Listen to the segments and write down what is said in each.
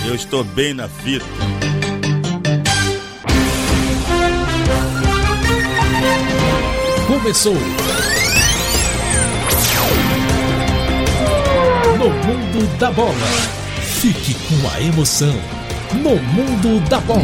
Eu estou bem na fita. Começou No Mundo da Bola. Fique com a emoção No Mundo da Bola.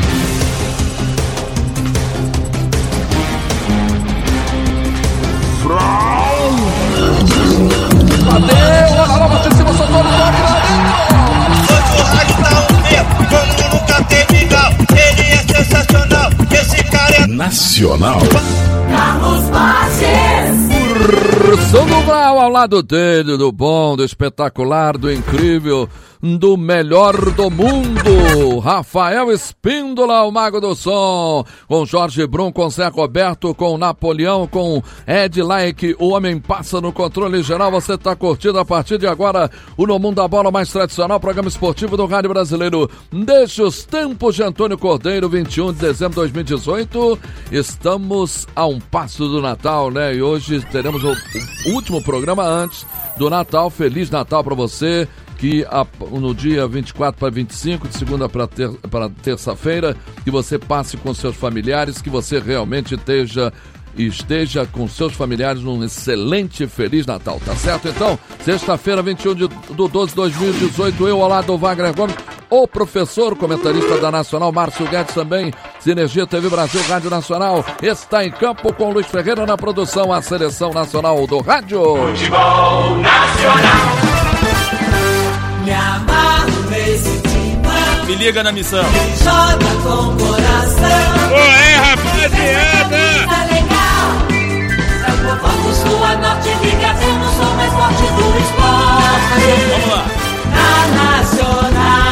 Bateu, olha lá, bateu em cima, soltou no toque, Hoje o rádio tá um tempo, como nunca teve igual. Ele é sensacional, esse cara é Nacional. Carlos Basses. Ursano Brau ao lado dele, do bom, do espetacular, do incrível, do melhor do mundo, Rafael Espíndola, o mago do som, com Jorge Brum, com Zé Roberto, com Napoleão, com Ed Like, o homem passa no controle geral. Você está curtindo a partir de agora o No Mundo da Bola mais tradicional, programa esportivo do Rádio Brasileiro. Desde os tempos de Antônio Cordeiro, 21 de dezembro de 2018, estamos a um passo do Natal, né? E hoje teremos o último programa antes do Natal. Feliz Natal para você, que no dia 24 para 25, de segunda para terça-feira, que você passe com seus familiares, que você realmente esteja com seus familiares num excelente e Feliz Natal, tá certo? Então, sexta-feira, 21 de 12 de 2018, eu ao lado do Wagner Gomes, o professor, comentarista da Nacional, Márcio Guedes também, Sinergia TV Brasil, Rádio Nacional, está em campo com Luiz Ferreira na produção, a Seleção Nacional do Rádio. Futebol Nacional. Me amarro nesse timão. Me liga na missão. Joga com coração. Rapaziada! Tá legal. É o povão do sul a norte, liga, temos o mais forte do esporte. Vamos lá. Na Nacional.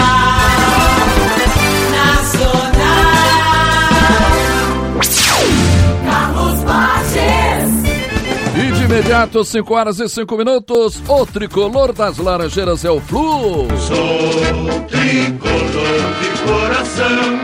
Carlos Basses. E de imediato, 5 horas e 5 minutos, o tricolor das Laranjeiras é o Flu. Sou tricolor de coração,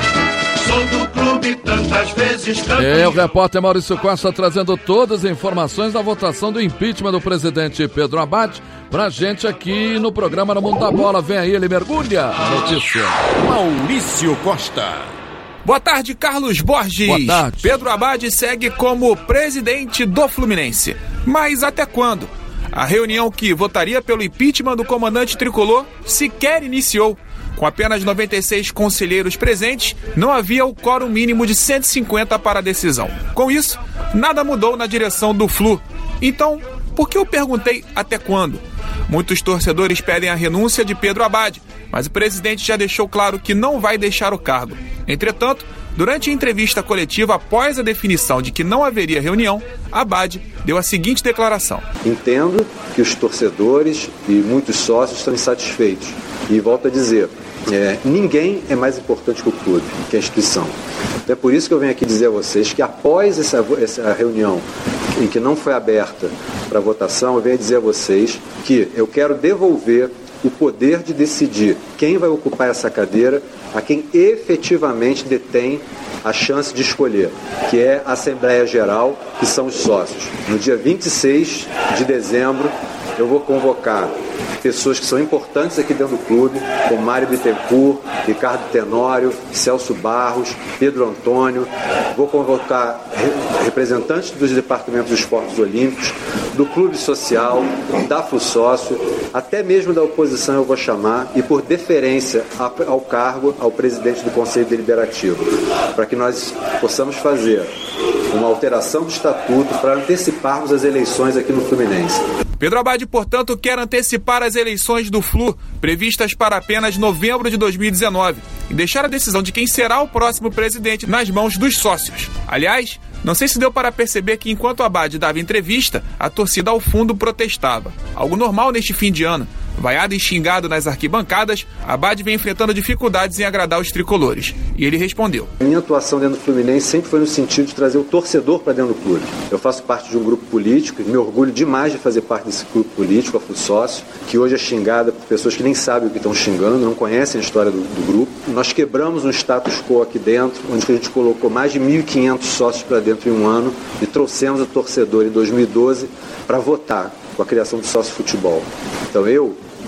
sou do clube tantas vezes campeão. É o repórter Maurício Costa trazendo todas as informações da votação do impeachment do presidente Pedro Abad pra gente aqui no programa No Mundo da Bola. Vem aí, ele mergulha a notícia. Maurício Costa. Boa tarde, Carlos Borges. Boa tarde. Pedro Abad segue como presidente do Fluminense. Mas até quando? A reunião que votaria pelo impeachment do comandante tricolor sequer iniciou. Com apenas 96 conselheiros presentes, não havia o quórum mínimo de 150 para a decisão. Com isso, nada mudou na direção do Flu. Então, por que eu perguntei até quando? Muitos torcedores pedem a renúncia de Pedro Abad, mas o presidente já deixou claro que não vai deixar o cargo. Entretanto, durante a entrevista coletiva após a definição de que não haveria reunião, Abad deu a seguinte declaração. Entendo que os torcedores e muitos sócios estão insatisfeitos. E volto a dizer, ninguém é mais importante que o clube, que a instituição. Então é por isso que eu venho aqui dizer a vocês que após essa reunião em que não foi aberta para votação, eu venho dizer a vocês que eu quero devolver o poder de decidir quem vai ocupar essa cadeira a quem efetivamente detém a chance de escolher, que é a Assembleia Geral, que são os sócios. No dia 26 de dezembro, eu vou convocar pessoas que são importantes aqui dentro do clube, como Mário Bittencourt, Ricardo Tenório, Celso Barros, Pedro Antônio. Vou convocar representantes dos departamentos dos esportes olímpicos, do clube social, da FUSócio, até mesmo da oposição eu vou chamar, e por deferência ao cargo, ao presidente do Conselho Deliberativo, para que nós possamos fazer uma alteração do estatuto para anteciparmos as eleições aqui no Fluminense. Pedro Abad, portanto, quer antecipar as eleições do Flu, previstas para apenas novembro de 2019, e deixar a decisão de quem será o próximo presidente nas mãos dos sócios. Aliás, não sei se deu para perceber que enquanto Abad dava entrevista, a torcida ao fundo protestava. Algo normal neste fim de ano. Vaiado e xingado nas arquibancadas, Abad vem enfrentando dificuldades em agradar os tricolores. E ele respondeu. Minha atuação dentro do Fluminense sempre foi no sentido de trazer o torcedor para dentro do clube. Eu faço parte de um grupo político e me orgulho demais de fazer parte desse grupo político, a FUSócio, que hoje é xingada por pessoas que nem sabem o que estão xingando, não conhecem a história do grupo. Nós quebramos um status quo aqui dentro, onde a gente colocou mais de 1.500 sócios para dentro em um ano e trouxemos o torcedor em 2012 para votar com a criação do sócio futebol. Então eu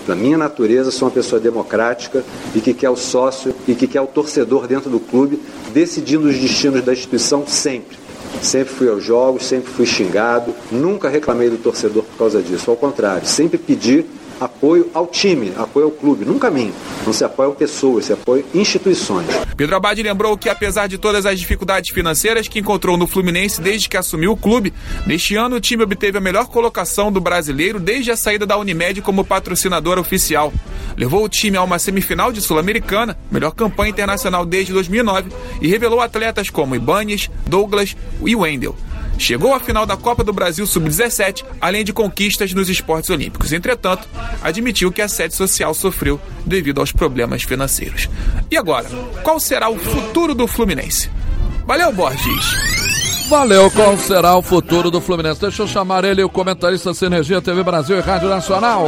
Da minha natureza, sou uma pessoa democrática e que quer o sócio e que quer o torcedor dentro do clube, decidindo os destinos da instituição sempre. Sempre fui aos jogos, sempre fui xingado, nunca reclamei do torcedor por causa disso. Ao contrário, sempre pedi apoio ao time, apoio ao clube, nunca a mim. Não se apoia pessoas, se apoia instituições. Pedro Abad lembrou que, apesar de todas as dificuldades financeiras que encontrou no Fluminense desde que assumiu o clube, neste ano o time obteve a melhor colocação do brasileiro desde a saída da Unimed como patrocinadora oficial. Levou o time a uma semifinal de Sul-Americana, melhor campanha internacional desde 2009, e revelou atletas como Ibanez, Douglas e Wendel. Chegou à final da Copa do Brasil Sub-17, além de conquistas nos esportes olímpicos. Entretanto, admitiu que a sede social sofreu devido aos problemas financeiros. E agora, qual será o futuro do Fluminense? Valeu, Borges! Valeu, qual será o futuro do Fluminense? Deixa eu chamar ele, o comentarista Sinergia TV Brasil e Rádio Nacional.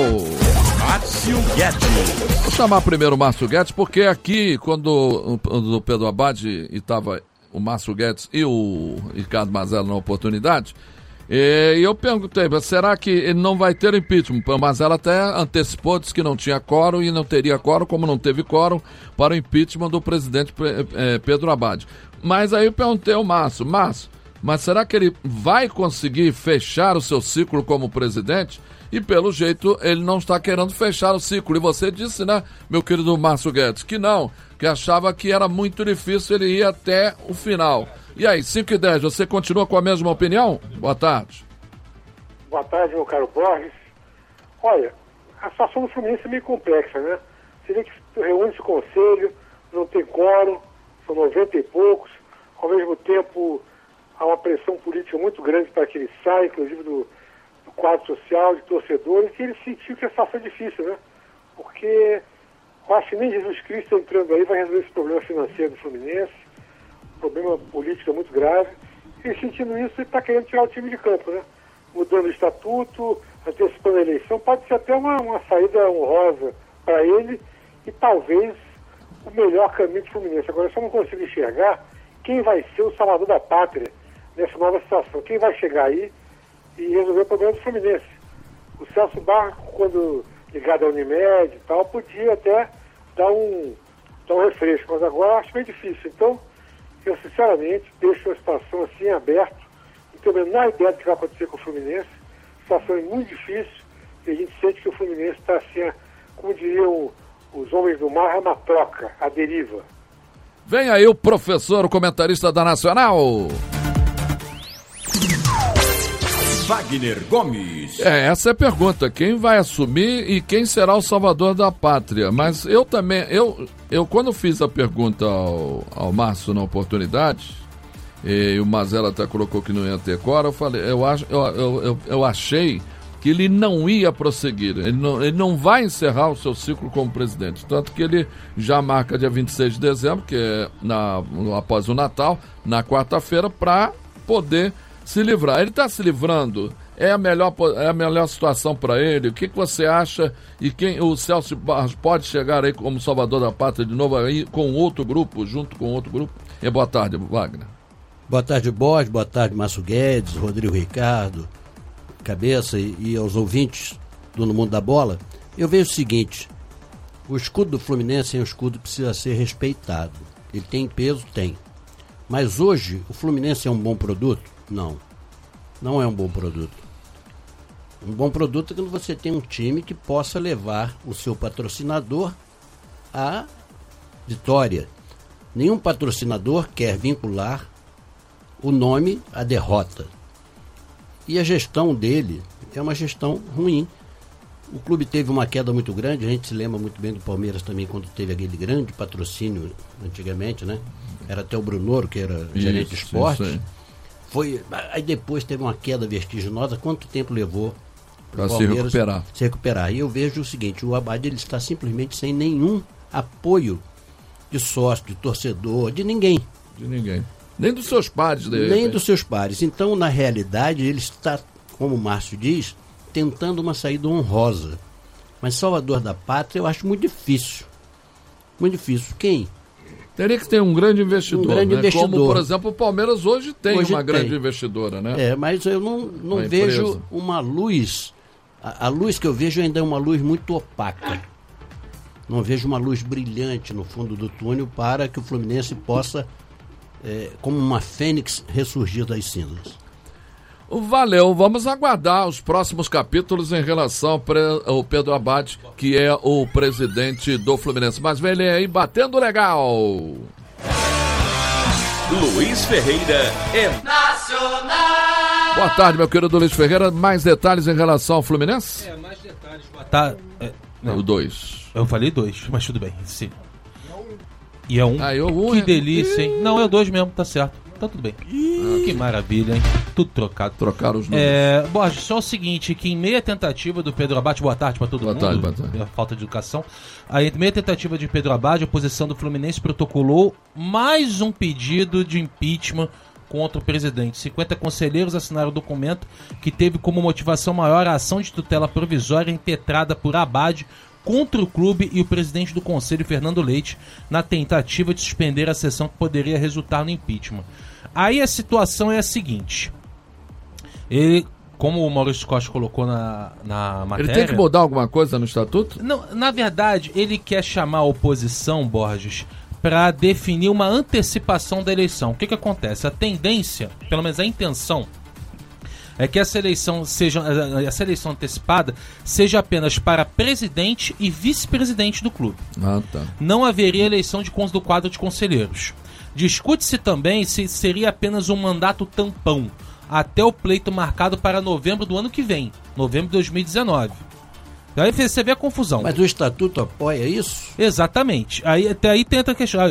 Márcio Guedes. Vou chamar primeiro o Márcio Guedes, porque aqui, quando o Pedro Abad estava o Márcio Guedes e o Ricardo Mazella na oportunidade, e eu perguntei, será que ele não vai ter impeachment? O Mazella até antecipou, disse que não tinha quórum e não teria quórum, como não teve quórum para o impeachment do presidente Pedro Abad. Mas aí eu perguntei ao Márcio, mas será que ele vai conseguir fechar o seu ciclo como presidente? E pelo jeito ele não está querendo fechar o ciclo. E você disse, né, meu querido Márcio Guedes, que não, que achava que era muito difícil ele ir até o final. E aí, 5:10, você continua com a mesma opinião? Boa tarde. Boa tarde, meu caro Borges. Olha, a situação do Fluminense é meio complexa, né? Você vê que reúne-se o conselho, não tem quórum, são 90 e poucos, ao mesmo tempo há uma pressão política muito grande para que ele saia, inclusive do quadro social, de torcedores, que ele sentiu que a situação é difícil, né? Porque eu acho que nem Jesus Cristo entrando aí vai resolver esse problema financeiro do Fluminense, um problema político muito grave. E sentindo isso, ele está querendo tirar o time de campo, né? Mudando o estatuto, antecipando a eleição, pode ser até uma saída honrosa para ele e talvez o melhor caminho do Fluminense. Agora, eu só não consigo enxergar quem vai ser o salvador da pátria nessa nova situação. Quem vai chegar aí e resolver o problema do Fluminense. O Celso Barco, quando ligado à Unimed e tal, podia até dar um refresco, mas agora eu acho meio difícil. Então, eu sinceramente deixo a situação assim aberta, não tenho a menor ideia do que vai acontecer com o Fluminense. A situação é muito difícil e a gente sente que o Fluminense está assim, como diriam os homens do mar, é uma troca, a deriva. Vem aí o professor, o comentarista da Nacional. Wagner Gomes. Essa é a pergunta, quem vai assumir e quem será o salvador da pátria? Mas eu também, eu quando fiz a pergunta ao Márcio na oportunidade, e o Mazella até colocou que não ia ter quórum, eu falei, eu achei que ele não ia prosseguir, ele não vai encerrar o seu ciclo como presidente, tanto que ele já marca dia 26 de dezembro, que é após o Natal, na quarta-feira, para poder se livrar. Ele está se livrando? É a melhor situação para ele? O que você acha? E quem o Celso Barros pode chegar aí como salvador da pátria de novo aí com outro grupo, junto com outro grupo? E boa tarde, Wagner. Boa tarde, Borges. Boa tarde, Márcio Guedes, Rodrigo Ricardo, Cabeça e aos ouvintes do No Mundo da Bola. Eu vejo o seguinte, o escudo do Fluminense é um escudo que precisa ser respeitado. Ele tem peso? Tem. Mas hoje, o Fluminense é um bom produto? Não, não é um bom produto. Um bom produto é quando você tem um time que possa levar o seu patrocinador à vitória. Nenhum patrocinador quer vincular o nome à derrota. E a gestão dele é uma gestão ruim. O clube teve uma queda muito grande, a gente se lembra muito bem do Palmeiras também, quando teve aquele grande patrocínio antigamente, né? Era até o Brunoro, que era gerente de esporte. Aí depois teve uma queda vertiginosa. Quanto tempo levou para o Palmeiras se recuperar? E eu vejo o seguinte, o Abad ele está simplesmente sem nenhum apoio de sócio, de torcedor, de ninguém. De ninguém. Nem dos seus pares. Nem dos seus pares. Então, na realidade, ele está, como o Márcio diz, tentando uma saída honrosa. Mas salvador da pátria eu acho muito difícil. Muito difícil. Quem? Teria que ter um grande investidor, Como, por exemplo, o Palmeiras hoje tem uma grande investidora, né? Mas eu não vejo uma luz A luz que eu vejo ainda é uma luz muito opaca. Não vejo uma luz brilhante no fundo do túnel para que o Fluminense possa, como uma fênix, ressurgir das cinzas. Valeu, vamos aguardar os próximos capítulos em relação ao Pedro Abad, que é o presidente do Fluminense. Mas vem ele aí batendo legal. Luiz Ferreira é Nacional. Boa tarde, meu querido Luiz Ferreira. Mais detalhes em relação ao Fluminense? Mais detalhes. Boa tarde. O 2. Eu falei 2, mas tudo bem. Sim. E é 1. Um. Que delícia, hein? Não, é o 2 mesmo, tá certo. Tá tudo bem. Que maravilha, hein? Tudo trocado. Trocaram os números. Borges, só o seguinte, que em meia tentativa do Pedro Abad, boa tarde pra todo mundo. Boa tarde. Falta de educação. Aí, em meia tentativa de Pedro Abad, a oposição do Fluminense protocolou mais um pedido de impeachment contra o presidente. 50 conselheiros assinaram o documento que teve como motivação maior a ação de tutela provisória impetrada por Abad contra o clube e o presidente do conselho, Fernando Leite, na tentativa de suspender a sessão que poderia resultar no impeachment. Aí a situação é a seguinte, como o Maurício Costa colocou na matéria... Ele tem que mudar alguma coisa no estatuto? Não, na verdade, ele quer chamar a oposição, Borges, para definir uma antecipação da eleição. O que acontece? A tendência, pelo menos a intenção, é que essa eleição antecipada seja apenas para presidente e vice-presidente do clube. Tá. Não haveria eleição do quadro de conselheiros. Discute-se também se seria apenas um mandato tampão, até o pleito marcado para novembro do ano que vem, novembro de 2019. Aí você vê a confusão. Mas o estatuto apoia isso? Exatamente. Até aí tenta questionar.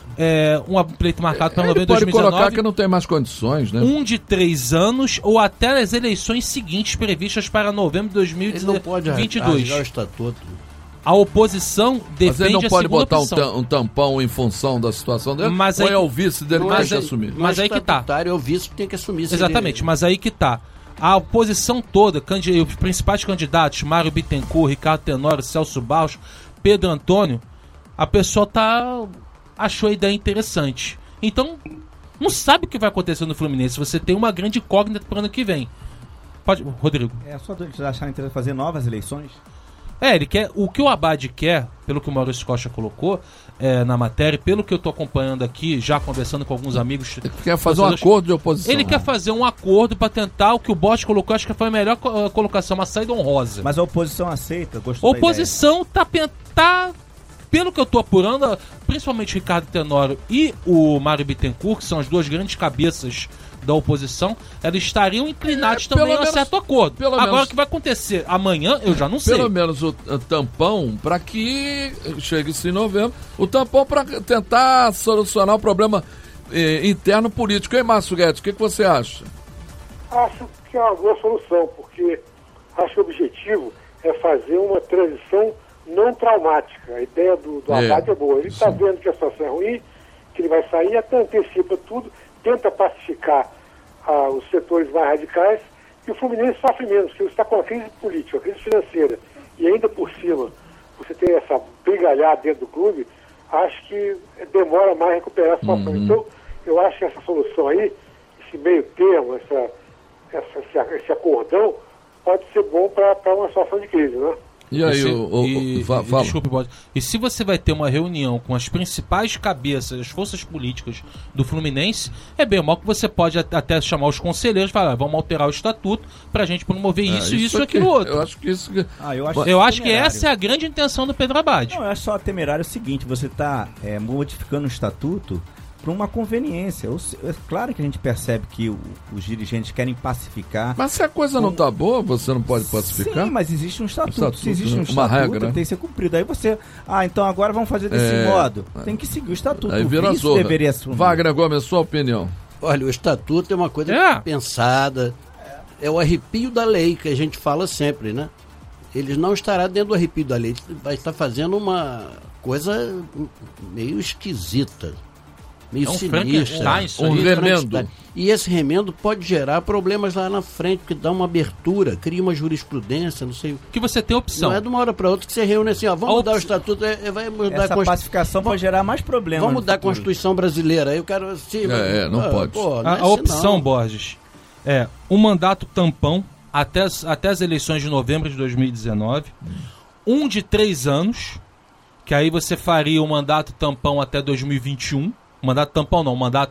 Um pleito marcado para novembro de 2019. Pode colocar que não tem mais condições, né? De 3 anos ou até as eleições seguintes previstas para novembro de 2022. Ele não pode rasgar o estatuto. A oposição defende a segunda opção. Mas ele não pode botar um tampão em função da situação dele? Mas ou é o vice dele que tem que assumir? Mas aí que tá. É o vice que tem que assumir. Exatamente, mas aí que tá. A oposição toda, os principais candidatos, Mário Bittencourt, Ricardo Tenório, Celso Barros, Pedro Antônio, a pessoa achou a ideia interessante. Então, não sabe o que vai acontecer no Fluminense. Você tem uma grande incógnita para o ano que vem. Pode, Rodrigo. Só eles acharem interessante fazer novas eleições? Ele quer. O que o Abad quer, pelo que o Maurício Costa colocou na matéria, pelo que eu estou acompanhando aqui, já conversando com alguns amigos. Ele quer fazer um acordo de oposição. Ele quer fazer um acordo para tentar o que o Bosch colocou, acho que foi a melhor colocação, uma saída honrosa. Mas a oposição aceita, gostou da oposição tá. Pelo que eu tô apurando, principalmente o Ricardo Tenório e o Mário Bittencourt, que são as duas grandes cabeças da oposição, eles estariam inclinados também a um certo acordo. Agora, o que vai acontecer amanhã, eu já não sei. Pelo menos o tampão, para que chegue-se em novembro, o tampão para tentar solucionar o problema interno político. E aí, Márcio Guedes, o que você acha? Acho que é uma boa solução, porque acho que o objetivo é fazer uma transição não traumática. A ideia do Abad é boa. Ele está vendo que a situação é ruim, que ele vai sair, até antecipa tudo, tenta pacificar os setores mais radicais, e o Fluminense sofre menos, porque ele está com a crise política, a crise financeira, e ainda por cima você tem essa brigalhada dentro do clube, acho que demora mais a recuperar a situação. Então, eu acho que essa solução aí, esse meio termo, esse acordão, pode ser bom para uma situação de crise, né? E aí, desculpe, Boris. E se você vai ter uma reunião com as principais cabeças, as forças políticas do Fluminense, é bem mal que você pode até chamar os conselheiros e falar, vamos alterar o estatuto pra gente promover isso e aquilo outro. Eu acho que isso... eu acho que essa é a grande intenção do Pedro Abad. Não, eu acho só temerário o seguinte, você está modificando o estatuto para uma conveniência. É claro que a gente percebe que os dirigentes querem pacificar. Mas se a coisa não está boa, você não pode pacificar? Sim, mas existe um estatuto. Se existe um estatuto, regra, tem que ser cumprido. Aí você, então agora vamos fazer desse modo. Tem que seguir o estatuto. Aí vira zorra. Deveria assumir. Wagner Gomes, sua opinião. Olha, o estatuto é uma coisa pensada. É o arrepio da lei que a gente fala sempre, né? Ele não estará dentro do arrepio da lei. Ele vai estar fazendo uma coisa meio esquisita. Meio sinistra. Um remendo. E esse remendo pode gerar problemas lá na frente, porque dá uma abertura, cria uma jurisprudência, não sei. Que você tem opção. Não é de uma hora para outra que você reúne assim, vamos mudar o estatuto, vai mudar essa pacificação pode gerar mais problemas. Vamos mudar a Constituição brasileira. Aí eu quero... não pode. A opção, Borges, é um mandato tampão até as eleições de novembro de 2019, um de 3 anos, que aí você faria o mandato tampão até 2021, mandato tampão não, mandato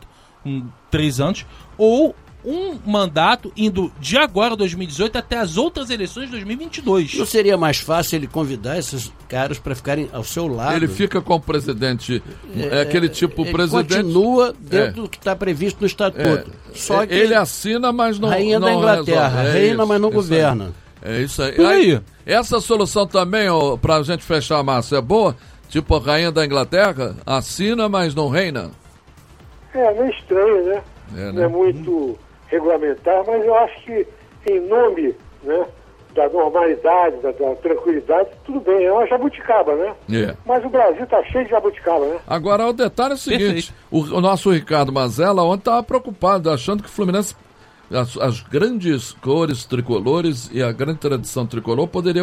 3 anos, ou um mandato indo de agora, 2018, até as outras eleições de 2022. Não seria mais fácil ele convidar esses caras para ficarem ao seu lado? Ele fica com o presidente, aquele tipo ele presidente... continua dentro do que está previsto no estatuto. Só que ele assina, mas não rainha da Inglaterra, reina, mas não governa. É isso aí. Aí. Essa solução também, para a gente fechar a massa, é boa? Tipo a rainha da Inglaterra, assina, mas não reina? É meio estranho, né? Não é muito regulamentar, mas eu acho que em nome, né, da normalidade, da tranquilidade, tudo bem, é uma jabuticaba, né? Mas o Brasil tá cheio de jabuticaba, né? Agora, o detalhe é o seguinte, o nosso Ricardo Mazella ontem estava preocupado, achando que o Fluminense, as grandes cores tricolores e a grande tradição tricolor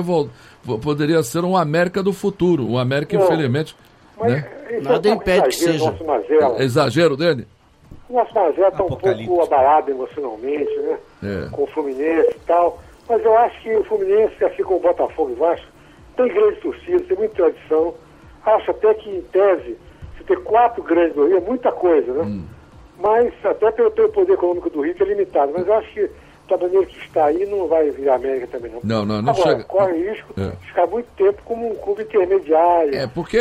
poderia ser um América do futuro, um América, infelizmente... Mas né? Nada impede que seja. Exagero dele? O nosso Mazella está um pouco abalado emocionalmente, né? Com o Fluminense e tal. Mas eu acho que o Fluminense, assim como o Botafogo e Vasco, tem grande torcida, tem muita tradição. Acho até que, em tese, se ter 4 grandes do Rio é muita coisa, né? Mas até pelo poder econômico do Rio que é limitado. Mas eu acho que da maneira que está aí não vai virar América também, não. Não Agora, chega. Corre risco de ficar muito tempo como um clube intermediário. Porque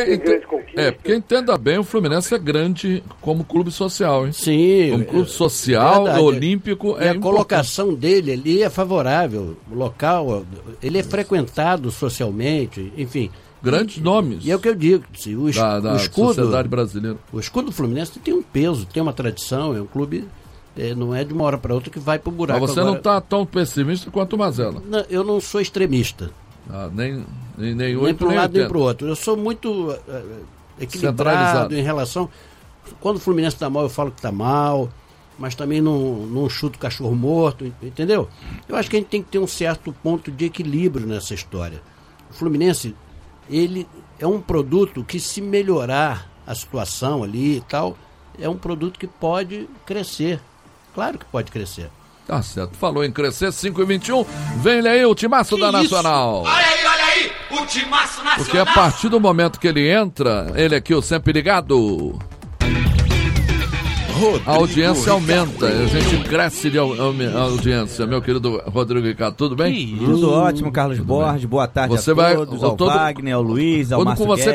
entenda bem, o Fluminense é grande como clube social, hein? Sim. Como clube social, olímpico. E a colocação dele ali é favorável. O local, ele é frequentado socialmente, enfim. Grandes nomes. E é o que eu digo, o escudo, sociedade brasileira. O escudo do Fluminense tem um peso, tem uma tradição, é um clube... não é de uma hora para outra que vai para o buraco. Mas você não está tão pessimista quanto o Mazella. Não, eu não sou extremista. Nem para um lado nem para o outro. Eu sou muito equilibrado em relação... Quando o Fluminense está mal, eu falo que está mal, mas também não chuto cachorro morto, entendeu? Eu acho que a gente tem que ter um certo ponto de equilíbrio nessa história. O Fluminense, ele é um produto que, se melhorar a situação ali e tal, é um produto que pode crescer. Claro que pode crescer. Tá certo. Falou em crescer, 5h21. Vem aí o timaço da Nacional. Olha aí, o timaço nacional. Porque a partir do momento que ele entra, ele aqui, o sempre ligado, a audiência aumenta. A gente cresce de audiência. Meu querido Rodrigo Ricardo, tudo bem? Tudo ótimo, Carlos Borges. Boa tarde a todos, ao Wagner, ao Luiz, ao Márcio Guedes,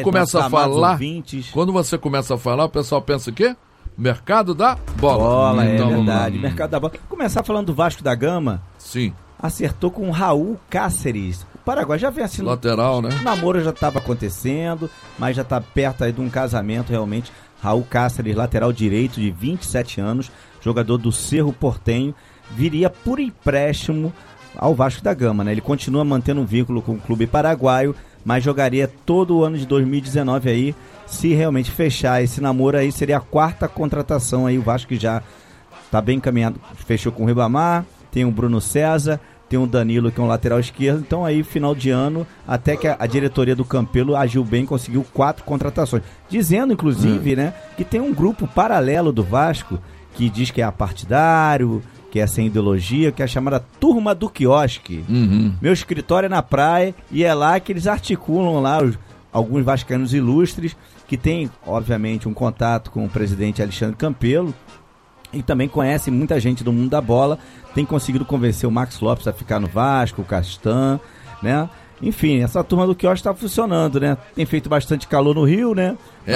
quando você começa a falar, o pessoal pensa o quê? Mercado da bola. É verdade. Mercado da bola. Começar falando do Vasco da Gama. Sim. Acertou com o Raul Cáceres. O Paraguai já vem assim. Lateral, né? O namoro já estava acontecendo, mas já está perto aí de um casamento realmente. Raul Cáceres, lateral direito de 27 anos, jogador do Cerro Porteño, viria por empréstimo ao Vasco da Gama, né? Ele continua mantendo um vínculo com o clube paraguaio, mas jogaria todo o ano de 2019 aí. Se realmente fechar esse namoro aí, seria a 4ª contratação aí. O Vasco já está bem encaminhado. Fechou com o Ribamar, tem o Bruno César, tem o Danilo, que é um lateral esquerdo. Então aí, final de ano, até que a diretoria do Campelo agiu bem, conseguiu 4 contratações. Dizendo, inclusive, né, que tem um grupo paralelo do Vasco, que diz que é apartidário, que é sem ideologia, que é a chamada Turma do Quiosque. Meu escritório é na praia e é lá que eles articulam lá alguns vascaínos ilustres, que tem, obviamente, um contato com o presidente Alexandre Campelo e também conhece muita gente do mundo da bola, tem conseguido convencer o Max Lopes a ficar no Vasco, o Castan, né? Enfim, essa turma do quiosque está funcionando, né? Tem feito bastante calor no Rio, né?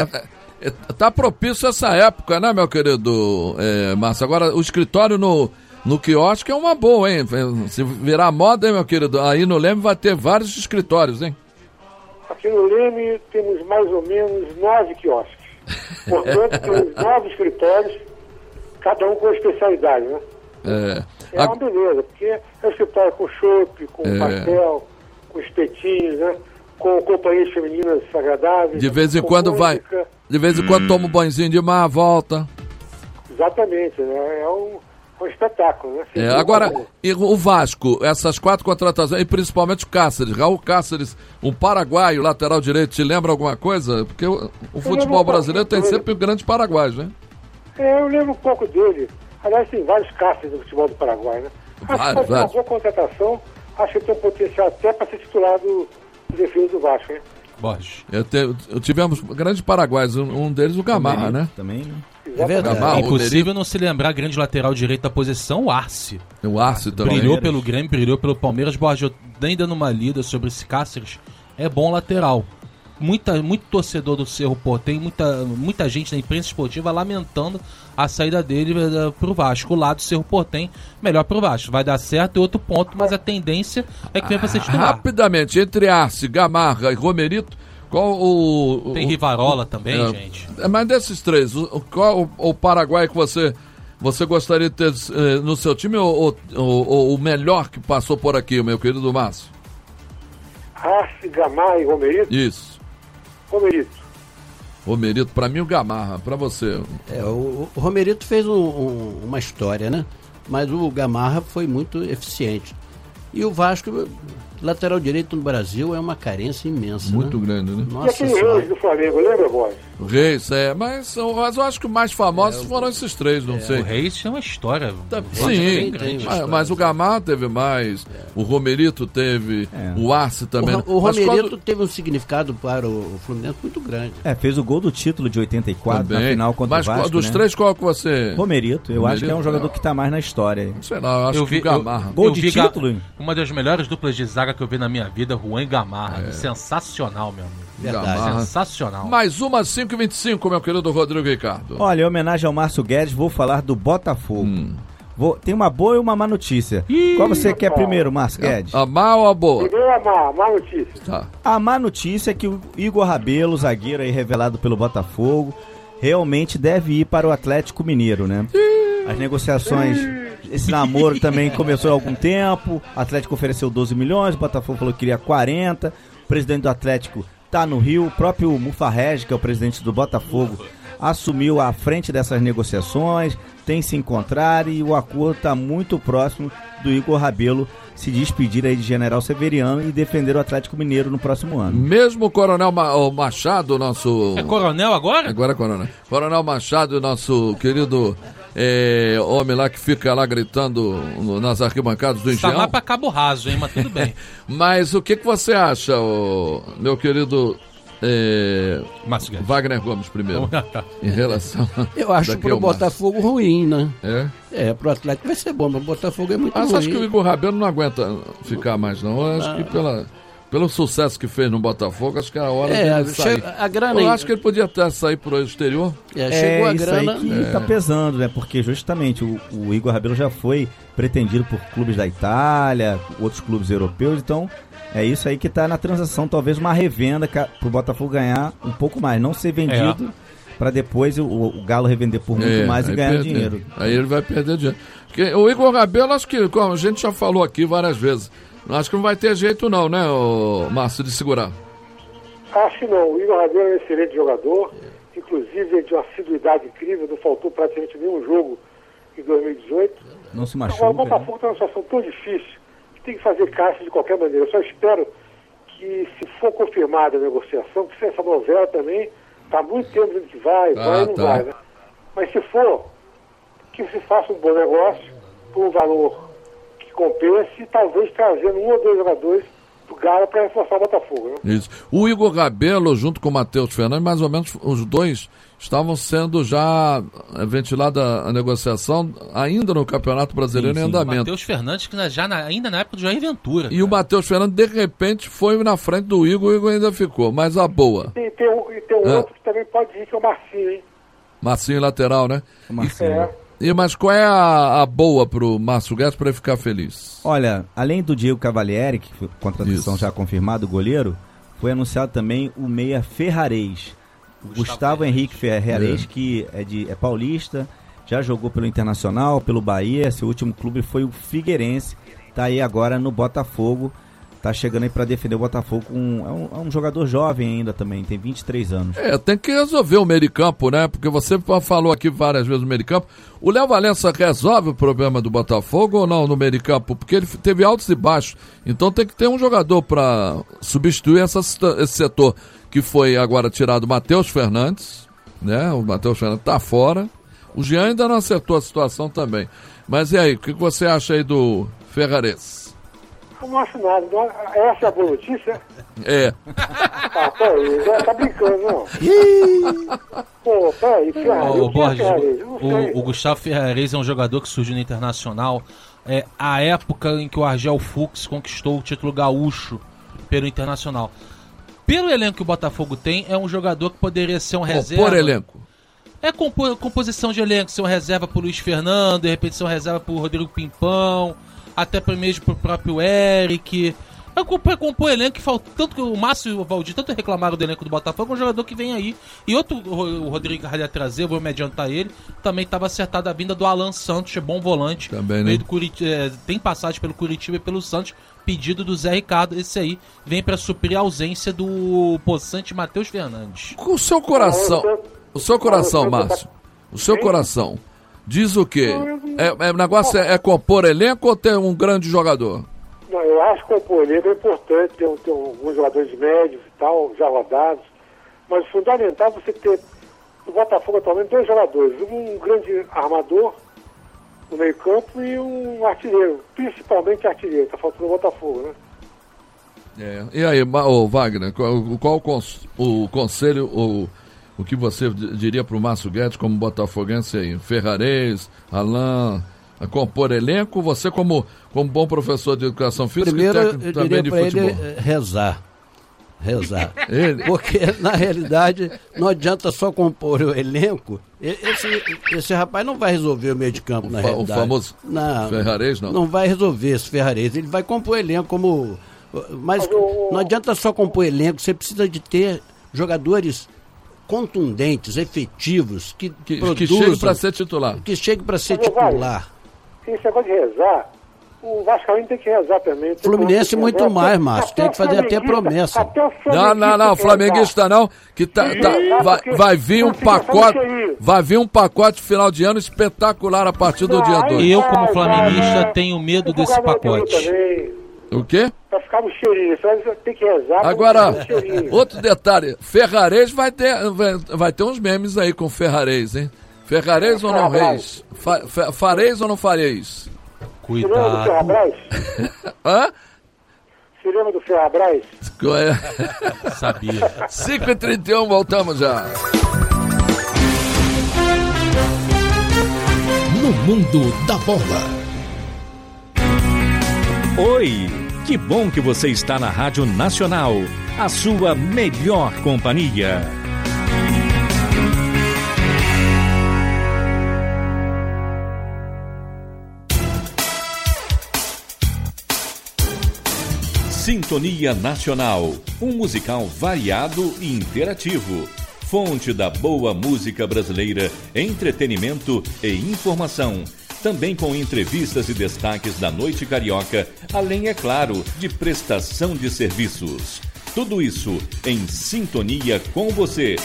Tá propício essa época, né, meu querido Márcio? Agora, o escritório no quiosque é uma boa, hein? Se virar moda, hein, meu querido? Aí no Leme vai ter vários escritórios, hein? Aqui no Leme temos mais ou menos 9 quiosques. Portanto, temos 9 escritórios, cada um com uma especialidade, né? É uma beleza, porque é um escritório com chopp, com pastel, com espetinhos, né? Com companhias femininas agradáveis. De vez em quando música. De vez em quando toma um banhozinho de mar, volta. Exatamente, né? É um espetáculo, né? Agora, e o Vasco, essas 4 contratações, e principalmente o Cáceres, Raul Cáceres, um paraguaio, lateral direito, te lembra alguma coisa? Porque o futebol brasileiro tem sempre grandes paraguaios, né? Eu lembro um pouco dele. Aliás, tem vários Cáceres no futebol do Paraguai, né? Acho que foi uma boa contratação. Acho que tem um potencial até para ser titular do defesa do Vasco, hein? Borges. Tivemos grandes paraguaios, um deles o Gamarra, né? Também, né? É verdade. Gamarra, É impossível não se lembrar, grande lateral direito da posição, o Arce. O Arce também. Brilhou pelo Grêmio, brilhou pelo Palmeiras. Borges, eu nem dando uma lida sobre esse Cáceres, é bom lateral. Muito torcedor do Cerro Porteño, muita gente na imprensa esportiva lamentando a saída dele pro Vasco. O lado do Cerro Porteño, melhor pro Vasco. Vai dar certo, é outro ponto, mas a tendência é que venha pra ser titular. Rapidamente, entre Arce, Gamarra e Romerito, qual Tem Rivarola também, gente. Mas desses três, qual o Paraguai que você gostaria de ter no seu time ou o melhor que passou por aqui, meu querido Márcio? Arce, Gamarra e Romerito? Isso. Romerito, pra mim o Gamarra, pra você. O Romerito fez uma história, né? Mas o Gamarra foi muito eficiente. E o Vasco, lateral direito no Brasil, é uma carência imensa. Muito né? grande, né? E aquele Reis do Flamengo, lembra, Borges? O Reis, mas eu acho que os mais famosos foram esses três, não sei. O Reis tem uma história. Sim, mas o Gamarra teve mais, o Romerito teve, o Arce também. O Romerito teve um significado para o Fluminense muito grande. Fez o gol do título de 84 também, na final contra o Vasco. Mas dos três, qual que você... Romerito, eu acho que é um jogador que está mais na história. Sei lá, eu acho que o Gamarra. Gol de título? Uma das melhores duplas de zaga que eu vi na minha vida, Juan e Gamarra. Sensacional, meu amigo. Verdade. Sensacional. Mais uma 5h25, meu querido Rodrigo Ricardo. Olha, em homenagem ao Márcio Guedes, vou falar do Botafogo. Tem uma boa e uma má notícia. Qual você quer primeiro, Márcio Guedes? A má ou a boa? Primeiro a má notícia. Tá. A má notícia é que o Igor Rabelo, zagueiro aí revelado pelo Botafogo, realmente deve ir para o Atlético Mineiro, né? As negociações, esse namoro também começou há algum tempo. O Atlético ofereceu 12 milhões, o Botafogo falou que queria 40. O presidente do Atlético está no Rio, o próprio Mufarrege, que é o presidente do Botafogo, assumiu a frente dessas negociações, tem se encontrado e o acordo está muito próximo do Igor Rabelo se despedir aí de General Severiano e defender o Atlético Mineiro no próximo ano. Mesmo o Coronel Machado, nosso... É Coronel agora? Agora é Coronel. Coronel Machado, nosso querido homem lá que fica lá gritando nas arquibancadas do Engenhão. Tá lá pra Cabo Raso, hein? Mas tudo bem. Mas o que você acha, meu querido... Wagner Gomes primeiro. Em relação eu acho pro Botafogo ruim, né? Pro Atlético vai ser bom, mas o Botafogo é muito ruim. Acho que o Igor Rabelo não aguenta ficar mais não. Eu acho que pelo sucesso que fez no Botafogo, acho que é a hora dele sair. A grana eu acho que ele podia até sair pro exterior. Chegou a grana. Isso aí que tá pesando, né? Porque justamente o Igor Rabelo já foi pretendido por clubes da Itália, outros clubes europeus, então é isso aí que tá na transação, talvez uma revenda pro Botafogo ganhar um pouco mais, não ser vendido para depois o Galo revender por muito mais e ganhar dinheiro. Aí ele vai perder dinheiro. Porque o Igor Rabelo, acho que, como a gente já falou aqui várias vezes, acho que não vai ter jeito não, né, Márcio, de segurar. Acho que não. O Igor Rabelo é um excelente jogador, inclusive é de uma assiduidade incrível, não faltou praticamente nenhum jogo em 2018. Não se machuca. Agora o Botafogo está numa situação tão difícil que tem que fazer caixa de qualquer maneira. Eu só espero que, se for confirmada a negociação, que essa novela também está muito tempo dizendo que vai, não vai, né? Mas se for, que se faça um bom negócio por um valor que compense e talvez trazendo um ou dois jogadores do Galo para reforçar o Botafogo, né? Isso. O Igor Rabelo, junto com o Matheus Fernandes, mais ou menos os dois estavam sendo já ventilada a negociação ainda no Campeonato Brasileiro em andamento. O Matheus Fernandes, que ainda na época do Jair Ventura. E o Matheus Fernandes, de repente, foi na frente do Igor, o Igor ainda ficou, mas a boa. E tem um outro que também pode ir, que é o Marcinho, hein? Marcinho lateral, né? O Marcinho. Mas qual é a boa pro Márcio Guedes para ele ficar feliz? Olha, além do Diego Cavalieri, que foi contratação já confirmada, o goleiro, foi anunciado também o meia Ferrarez. Gustavo Henrique Ferrarez, que é paulista, já jogou pelo Internacional, pelo Bahia, seu último clube foi o Figueirense, tá aí agora no Botafogo, tá chegando aí para defender o Botafogo, é um jogador jovem ainda também, tem 23 anos. Tem que resolver o meio de campo, né? Porque você falou aqui várias vezes no meio de campo. O Léo Valença resolve o problema do Botafogo ou não no meio de campo? Porque ele teve altos e baixos, então tem que ter um jogador para substituir esse setor, que foi agora tirado o Matheus Fernandes, né? O Matheus Fernandes tá fora. O Jean ainda não acertou a situação também. Mas e aí, o que você acha aí do Ferrares? Eu não acho nada. Essa é a boa notícia? É. Ah, peraí, já tá brincando, não. Pô, peraí, Ferrares. Ô, Borges, o Gustavo Ferrares é um jogador que surgiu no Internacional a época em que o Argel Fuchs conquistou o título gaúcho pelo Internacional. Pelo elenco que o Botafogo tem, é um jogador que poderia ser um reserva. Por elenco. É composição de elenco, ser um reserva pro Luiz Fernando, de repente ser um reserva pro Rodrigo Pimpão, até mesmo pro próprio Eric. É compor elenco que falta. Tanto que o Márcio e o Valdir tanto reclamaram do elenco do Botafogo, é um jogador que vem aí. E outro, o Rodrigo ia trazer, vou me adiantar ele, também estava acertada a vinda do Alan Santos, é bom volante. Também, né? Tem passagem pelo Curitiba e pelo Santos, pedido do Zé Ricardo. Esse aí vem para suprir a ausência do possante Matheus Fernandes. Com o seu coração. O seu coração, Márcio, o seu coração, diz o quê? O negócio é compor elenco ou ter um grande jogador? Não, eu acho que compor elenco é importante, ter alguns jogadores médios e tal, já rodados, mas o fundamental é você ter, no Botafogo atualmente, 2 jogadores, um grande armador no meio campo e um artilheiro, principalmente artilheiro, tá faltando o Botafogo, né? E aí, Wagner, qual o conselho, o que você diria para o Márcio Guedes como botafoguense aí? Ferrares, Alain, a compor elenco, você como bom professor de educação física primeiro, e técnico também de futebol. Ele rezar. Porque, na realidade, não adianta só compor o elenco. Esse rapaz não vai resolver o meio de campo, na realidade. O famoso Ferrares, não? Não vai resolver esse Ferrares. Ele vai compor elenco como... Mas não adianta só compor elenco, você precisa de ter jogadores contundentes, efetivos, que chegue para ser titular. Que chegue para ser titular. Esse negócio de rezar, o Vascaíno tem que rezar também. Fluminense muito mais, Márcio. Tem que fazer até promessa. Não, flamenguista não, que vai vir um pacote, final de ano espetacular a partir do dia 2. Eu, como flamenguista, tenho medo desse pacote. O quê? Pra ficar no cheirinho, só tem que rezar. Agora, outro detalhe, Ferrares vai ter uns memes aí com Ferrares, hein? Ferrares ou não Reis? Fareis ou não fareis? Cuidado. Você lembra do Ferrabras? Hã? Você lembra do Ferrabras? Sabia. 5h31, voltamos já. No mundo da bola. Oi, que bom que você está na Rádio Nacional, a sua melhor companhia. Sintonia Nacional, um musical variado e interativo. Fonte da boa música brasileira, entretenimento e informação. Também com entrevistas e destaques da noite carioca, além, é claro, de prestação de serviços. Tudo isso em sintonia com você.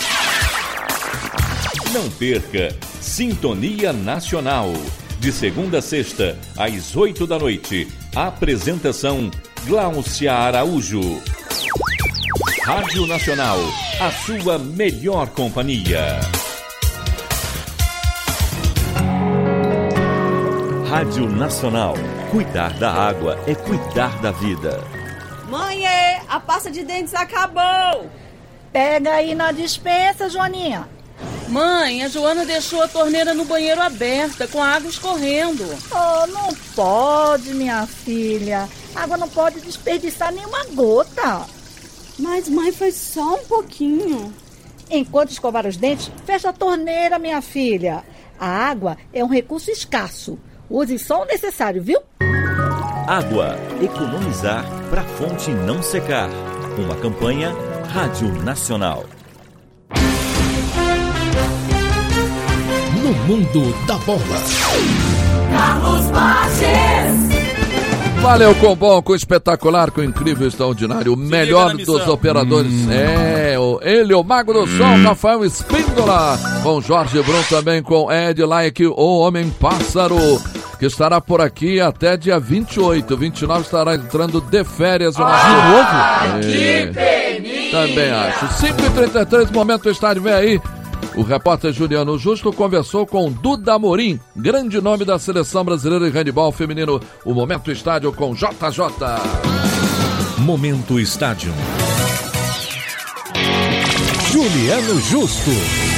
Não perca Sintonia Nacional, de segunda a sexta, às 8 da noite. Apresentação Gláucia Araújo. Rádio Nacional, a sua melhor companhia. Rádio Nacional. Cuidar da água é cuidar da vida. Mãe, a pasta de dentes acabou. Pega aí na despensa, Joaninha. Mãe, a Joana deixou a torneira no banheiro aberta, com a água escorrendo. Oh, não pode, minha filha. A água não pode desperdiçar nenhuma gota. Mas, mãe, foi só um pouquinho. Enquanto escovar os dentes, fecha a torneira, minha filha. A água é um recurso escasso. Use só o necessário, viu? Água. Economizar para a fonte não secar. Uma campanha Rádio Nacional. No mundo da bola. Carlos Borges. Valeu, com bom, com espetacular, com incrível, extraordinário, o melhor dos operadores. Ele, o Mago do Som, Rafael Espíndola, com Jorge Brum também, com Ed Like, o Homem Pássaro, que estará por aqui até dia 28, 29 estará entrando de férias. De novo? Que peninha! Também acho. 5h33, momento do estádio, vem aí. O repórter Juliano Justo conversou com Duda Amorim, grande nome da seleção brasileira de handebol feminino. O Momento Estádio com JJ. Momento Estádio. Juliano Justo.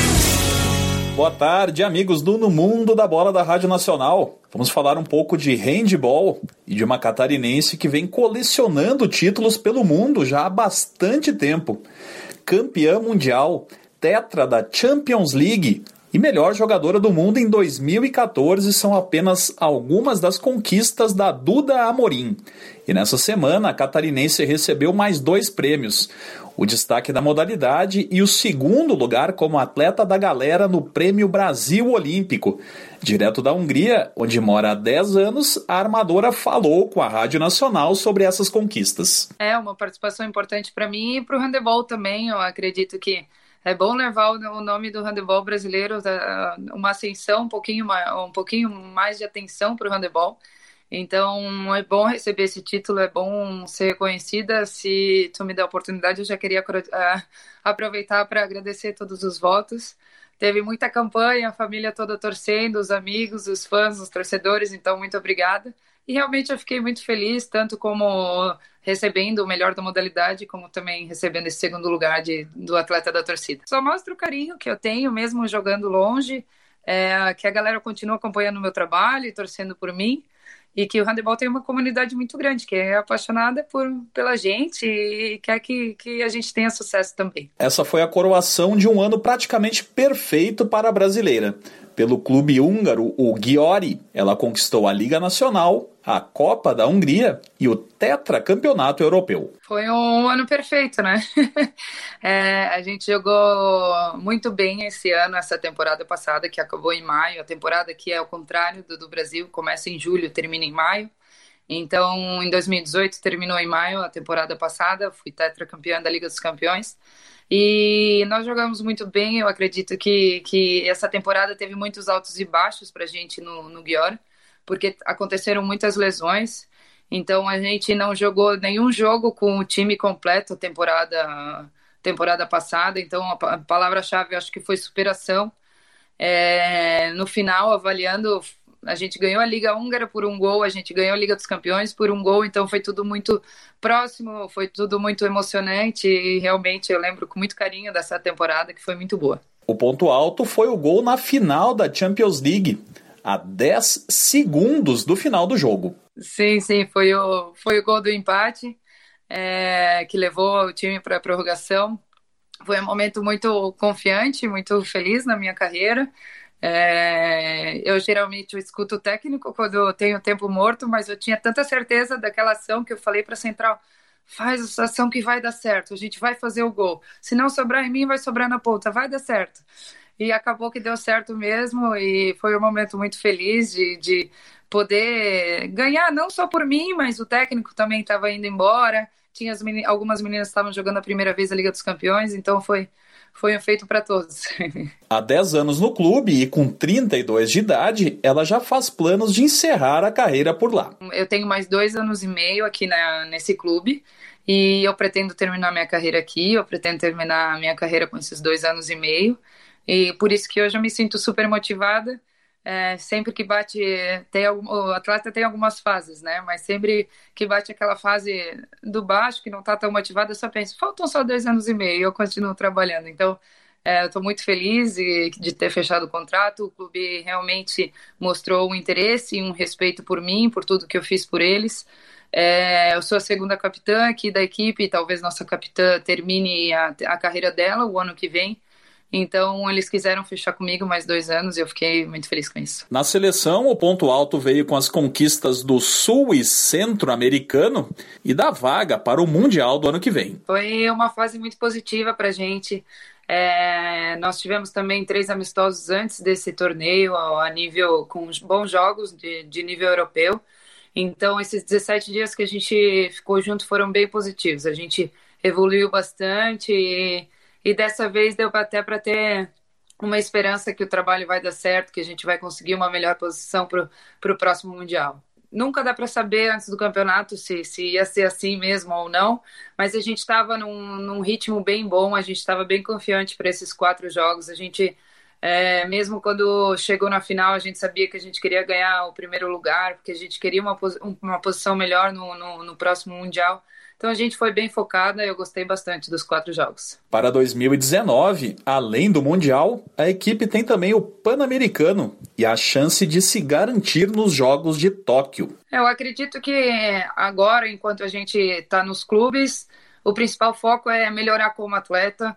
Boa tarde, amigos do No Mundo da Bola da Rádio Nacional. Vamos falar um pouco de handebol e de uma catarinense que vem colecionando títulos pelo mundo já há bastante tempo. Campeã mundial, tetra da Champions League e melhor jogadora do mundo em 2014 são apenas algumas das conquistas da Duda Amorim. E nessa semana a catarinense recebeu mais 2 prêmios. O destaque da modalidade e o segundo lugar como atleta da galera no Prêmio Brasil Olímpico. Direto da Hungria, onde mora há 10 anos, a armadora falou com a Rádio Nacional sobre essas conquistas. É uma participação importante para mim e para o handebol também. Eu acredito que é bom levar o nome do handebol brasileiro, uma ascensão, um pouquinho mais de atenção para o handebol. Então é bom receber esse título, é bom ser reconhecida. Se tu me der a oportunidade, eu já queria aproveitar para agradecer todos os votos. Teve muita campanha, a família toda torcendo, os amigos, os fãs, os torcedores, então muito obrigada. E realmente eu fiquei muito feliz, tanto como recebendo o melhor da modalidade, como também recebendo esse segundo lugar do atleta da torcida. Só mostro o carinho que eu tenho, mesmo jogando longe, que a galera continua acompanhando o meu trabalho e torcendo por mim. E que o handebol tem uma comunidade muito grande, que é apaixonada pela gente e quer que a gente tenha sucesso também. Essa foi a coroação de um ano praticamente perfeito para a brasileira. Pelo clube húngaro, o Győri, ela conquistou a Liga Nacional, a Copa da Hungria e o tetracampeonato europeu. Foi um ano perfeito, né? A gente jogou muito bem esse ano, essa temporada passada, que acabou em maio. A temporada que é ao contrário do Brasil, começa em julho, termina em maio. Então, em 2018, terminou em maio a temporada passada, fui tetracampeã da Liga dos Campeões. E nós jogamos muito bem, eu acredito que essa temporada teve muitos altos e baixos pra gente no Győri, porque aconteceram muitas lesões, então a gente não jogou nenhum jogo com o time completo a temporada passada, então a palavra-chave eu acho que foi superação. No final, avaliando, a gente ganhou a Liga Húngara por 1 gol, a gente ganhou a Liga dos Campeões por 1 gol, então foi tudo muito próximo, foi tudo muito emocionante e realmente eu lembro com muito carinho dessa temporada que foi muito boa. O ponto alto foi o gol na final da Champions League, a 10 segundos do final do jogo. Sim, foi o gol do empate que levou o time para a prorrogação. Foi um momento muito confiante, muito feliz na minha carreira. Eu geralmente escuto o técnico quando eu tenho tempo morto, mas eu tinha tanta certeza daquela ação que eu falei para a central: faz essa ação que vai dar certo, a gente vai fazer o gol, se não sobrar em mim vai sobrar na ponta, vai dar certo. E acabou que deu certo mesmo e foi um momento muito feliz de poder ganhar, não só por mim, mas o técnico também estava indo embora, tinha algumas meninas que estavam jogando a primeira vez a Liga dos Campeões, então foi um feito para todos. Há 10 anos no clube e com 32 de idade, ela já faz planos de encerrar a carreira por lá. Eu tenho mais 2 anos e meio aqui nesse clube e eu pretendo terminar minha carreira aqui, eu pretendo terminar minha carreira com esses 2 anos e meio e por isso que hoje eu me sinto super motivada. Sempre que bate, o atleta tem algumas fases, né? Mas sempre que bate aquela fase do baixo, que não tá tão motivado, eu só penso, faltam só 2 anos e meio e eu continuo trabalhando. Então, eu estou muito feliz de ter fechado o contrato. O clube realmente mostrou um interesse e um respeito por mim, por tudo que eu fiz por eles. Eu sou a segunda capitã aqui da equipe, talvez nossa capitã termine a carreira dela o ano que vem. Então, eles quiseram fechar comigo mais 2 anos e eu fiquei muito feliz com isso. Na seleção, o ponto alto veio com as conquistas do Sul e Centro-Americano e da vaga para o Mundial do ano que vem. Foi uma fase muito positiva para a gente. Nós tivemos também 3 amistosos antes desse torneio, com bons jogos de nível europeu. Então, esses 17 dias que a gente ficou junto foram bem positivos. A gente evoluiu bastante e dessa vez deu até para ter uma esperança que o trabalho vai dar certo, que a gente vai conseguir uma melhor posição para o próximo Mundial. nunca dá para saber antes do campeonato se ia ser assim mesmo ou não, mas a gente estava num ritmo bem bom, a gente estava bem confiante para esses 4 jogos. A gente, mesmo quando chegou na final, a gente sabia que a gente queria ganhar o primeiro lugar, porque a gente queria uma posição melhor no próximo Mundial. Então a gente foi bem focada e eu gostei bastante dos 4 jogos. Para 2019, além do Mundial, a equipe tem também o Pan-Americano e a chance de se garantir nos Jogos de Tóquio. Eu acredito que agora, enquanto a gente está nos clubes, o principal foco é melhorar como atleta.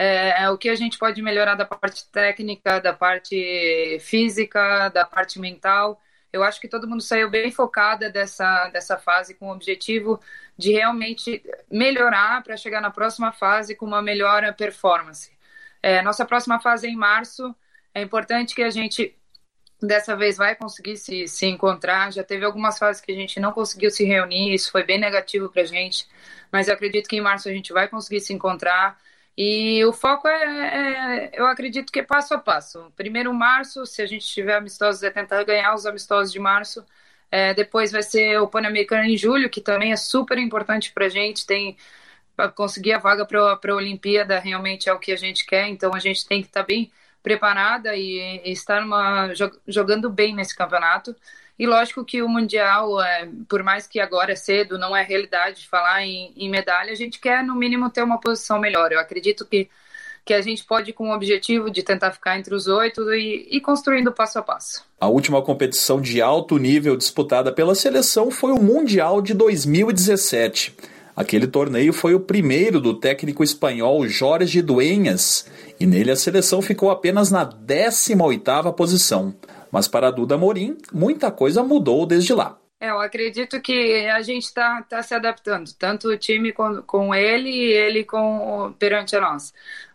O que a gente pode melhorar da parte técnica, da parte física, da parte mental. Eu acho que todo mundo saiu bem focada dessa fase com o objetivo de realmente melhorar para chegar na próxima fase com uma melhor performance. Nossa próxima fase é em março. É importante que a gente, dessa vez, vai conseguir se encontrar. Já teve algumas fases que a gente não conseguiu se reunir, isso foi bem negativo para a gente, mas eu acredito que em março a gente vai conseguir se encontrar. E o foco eu acredito que é passo a passo. Primeiro março, se a gente tiver amistosos, é tentar ganhar os amistosos de março. Depois vai ser o Pan-Americano em julho, que também é super importante para a gente. Conseguir a vaga para a Olimpíada realmente é o que a gente quer, então a gente tem que estar bem preparada e estar jogando bem nesse campeonato. E lógico que o Mundial, por mais que agora é cedo, não é realidade de falar em medalha, a gente quer no mínimo ter uma posição melhor. Eu acredito que a gente pode, com o objetivo de tentar ficar entre os 8 e construindo passo a passo. A última competição de alto nível disputada pela seleção foi o Mundial de 2017. Aquele torneio foi o primeiro do técnico espanhol Jorge Dueñas, e nele a seleção ficou apenas na 18ª posição. Mas para a Duda Amorim, muita coisa mudou desde lá. Eu acredito que a gente está se adaptando, tanto o time com ele e ele perante a nós.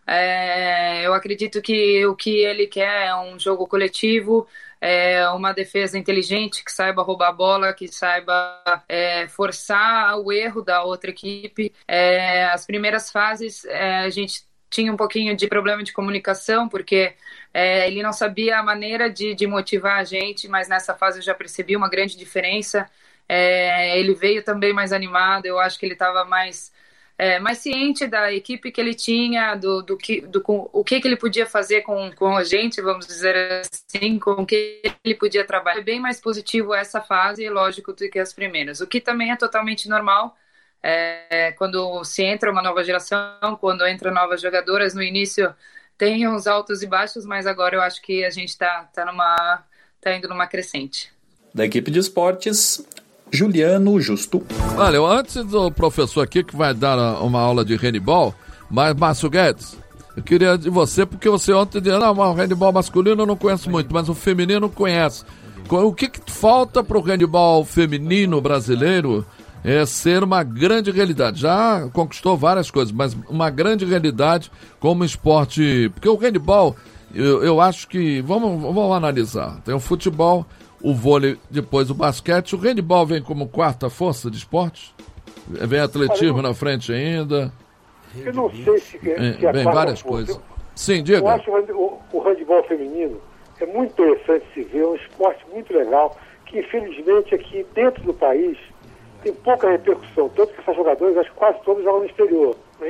Eu acredito que o que ele quer é um jogo coletivo, uma defesa inteligente, que saiba roubar a bola, que saiba forçar o erro da outra equipe. As primeiras fases a gente tinha um pouquinho de problema de comunicação, porque ele não sabia a maneira de motivar a gente, mas nessa fase eu já percebi uma grande diferença. Ele veio também mais animado, eu acho que ele estava mais ciente da equipe que ele tinha, o que ele podia fazer com a gente, vamos dizer assim, com o que ele podia trabalhar. Foi bem mais positivo essa fase, lógico, do que as primeiras, o que também é totalmente normal. Quando se entra uma nova geração, quando entra novas jogadoras, no início tem uns altos e baixos, mas agora eu acho que a gente está indo numa crescente. Da equipe de esportes, Juliano Justo. Olha, antes do professor aqui que vai dar uma aula de handebol, mas Márcio Guedes, eu queria de você, porque você ontem disse, o handebol masculino eu não conheço muito, mas o feminino conhece. O que falta para o handebol feminino brasileiro ser uma grande realidade? Já conquistou várias coisas, mas uma grande realidade como esporte, porque o handebol, eu acho que, vamos analisar, tem o futebol, o vôlei, depois o basquete, o handebol vem como quarta força de esporte? Vem atletismo na frente ainda? Eu não sei se vem várias coisas. Sim, diga. Eu acho o handebol feminino é muito interessante se ver, é um esporte muito legal, que infelizmente aqui dentro do país tem pouca repercussão, tanto que essas jogadoras, acho que quase todas jogam no exterior, não é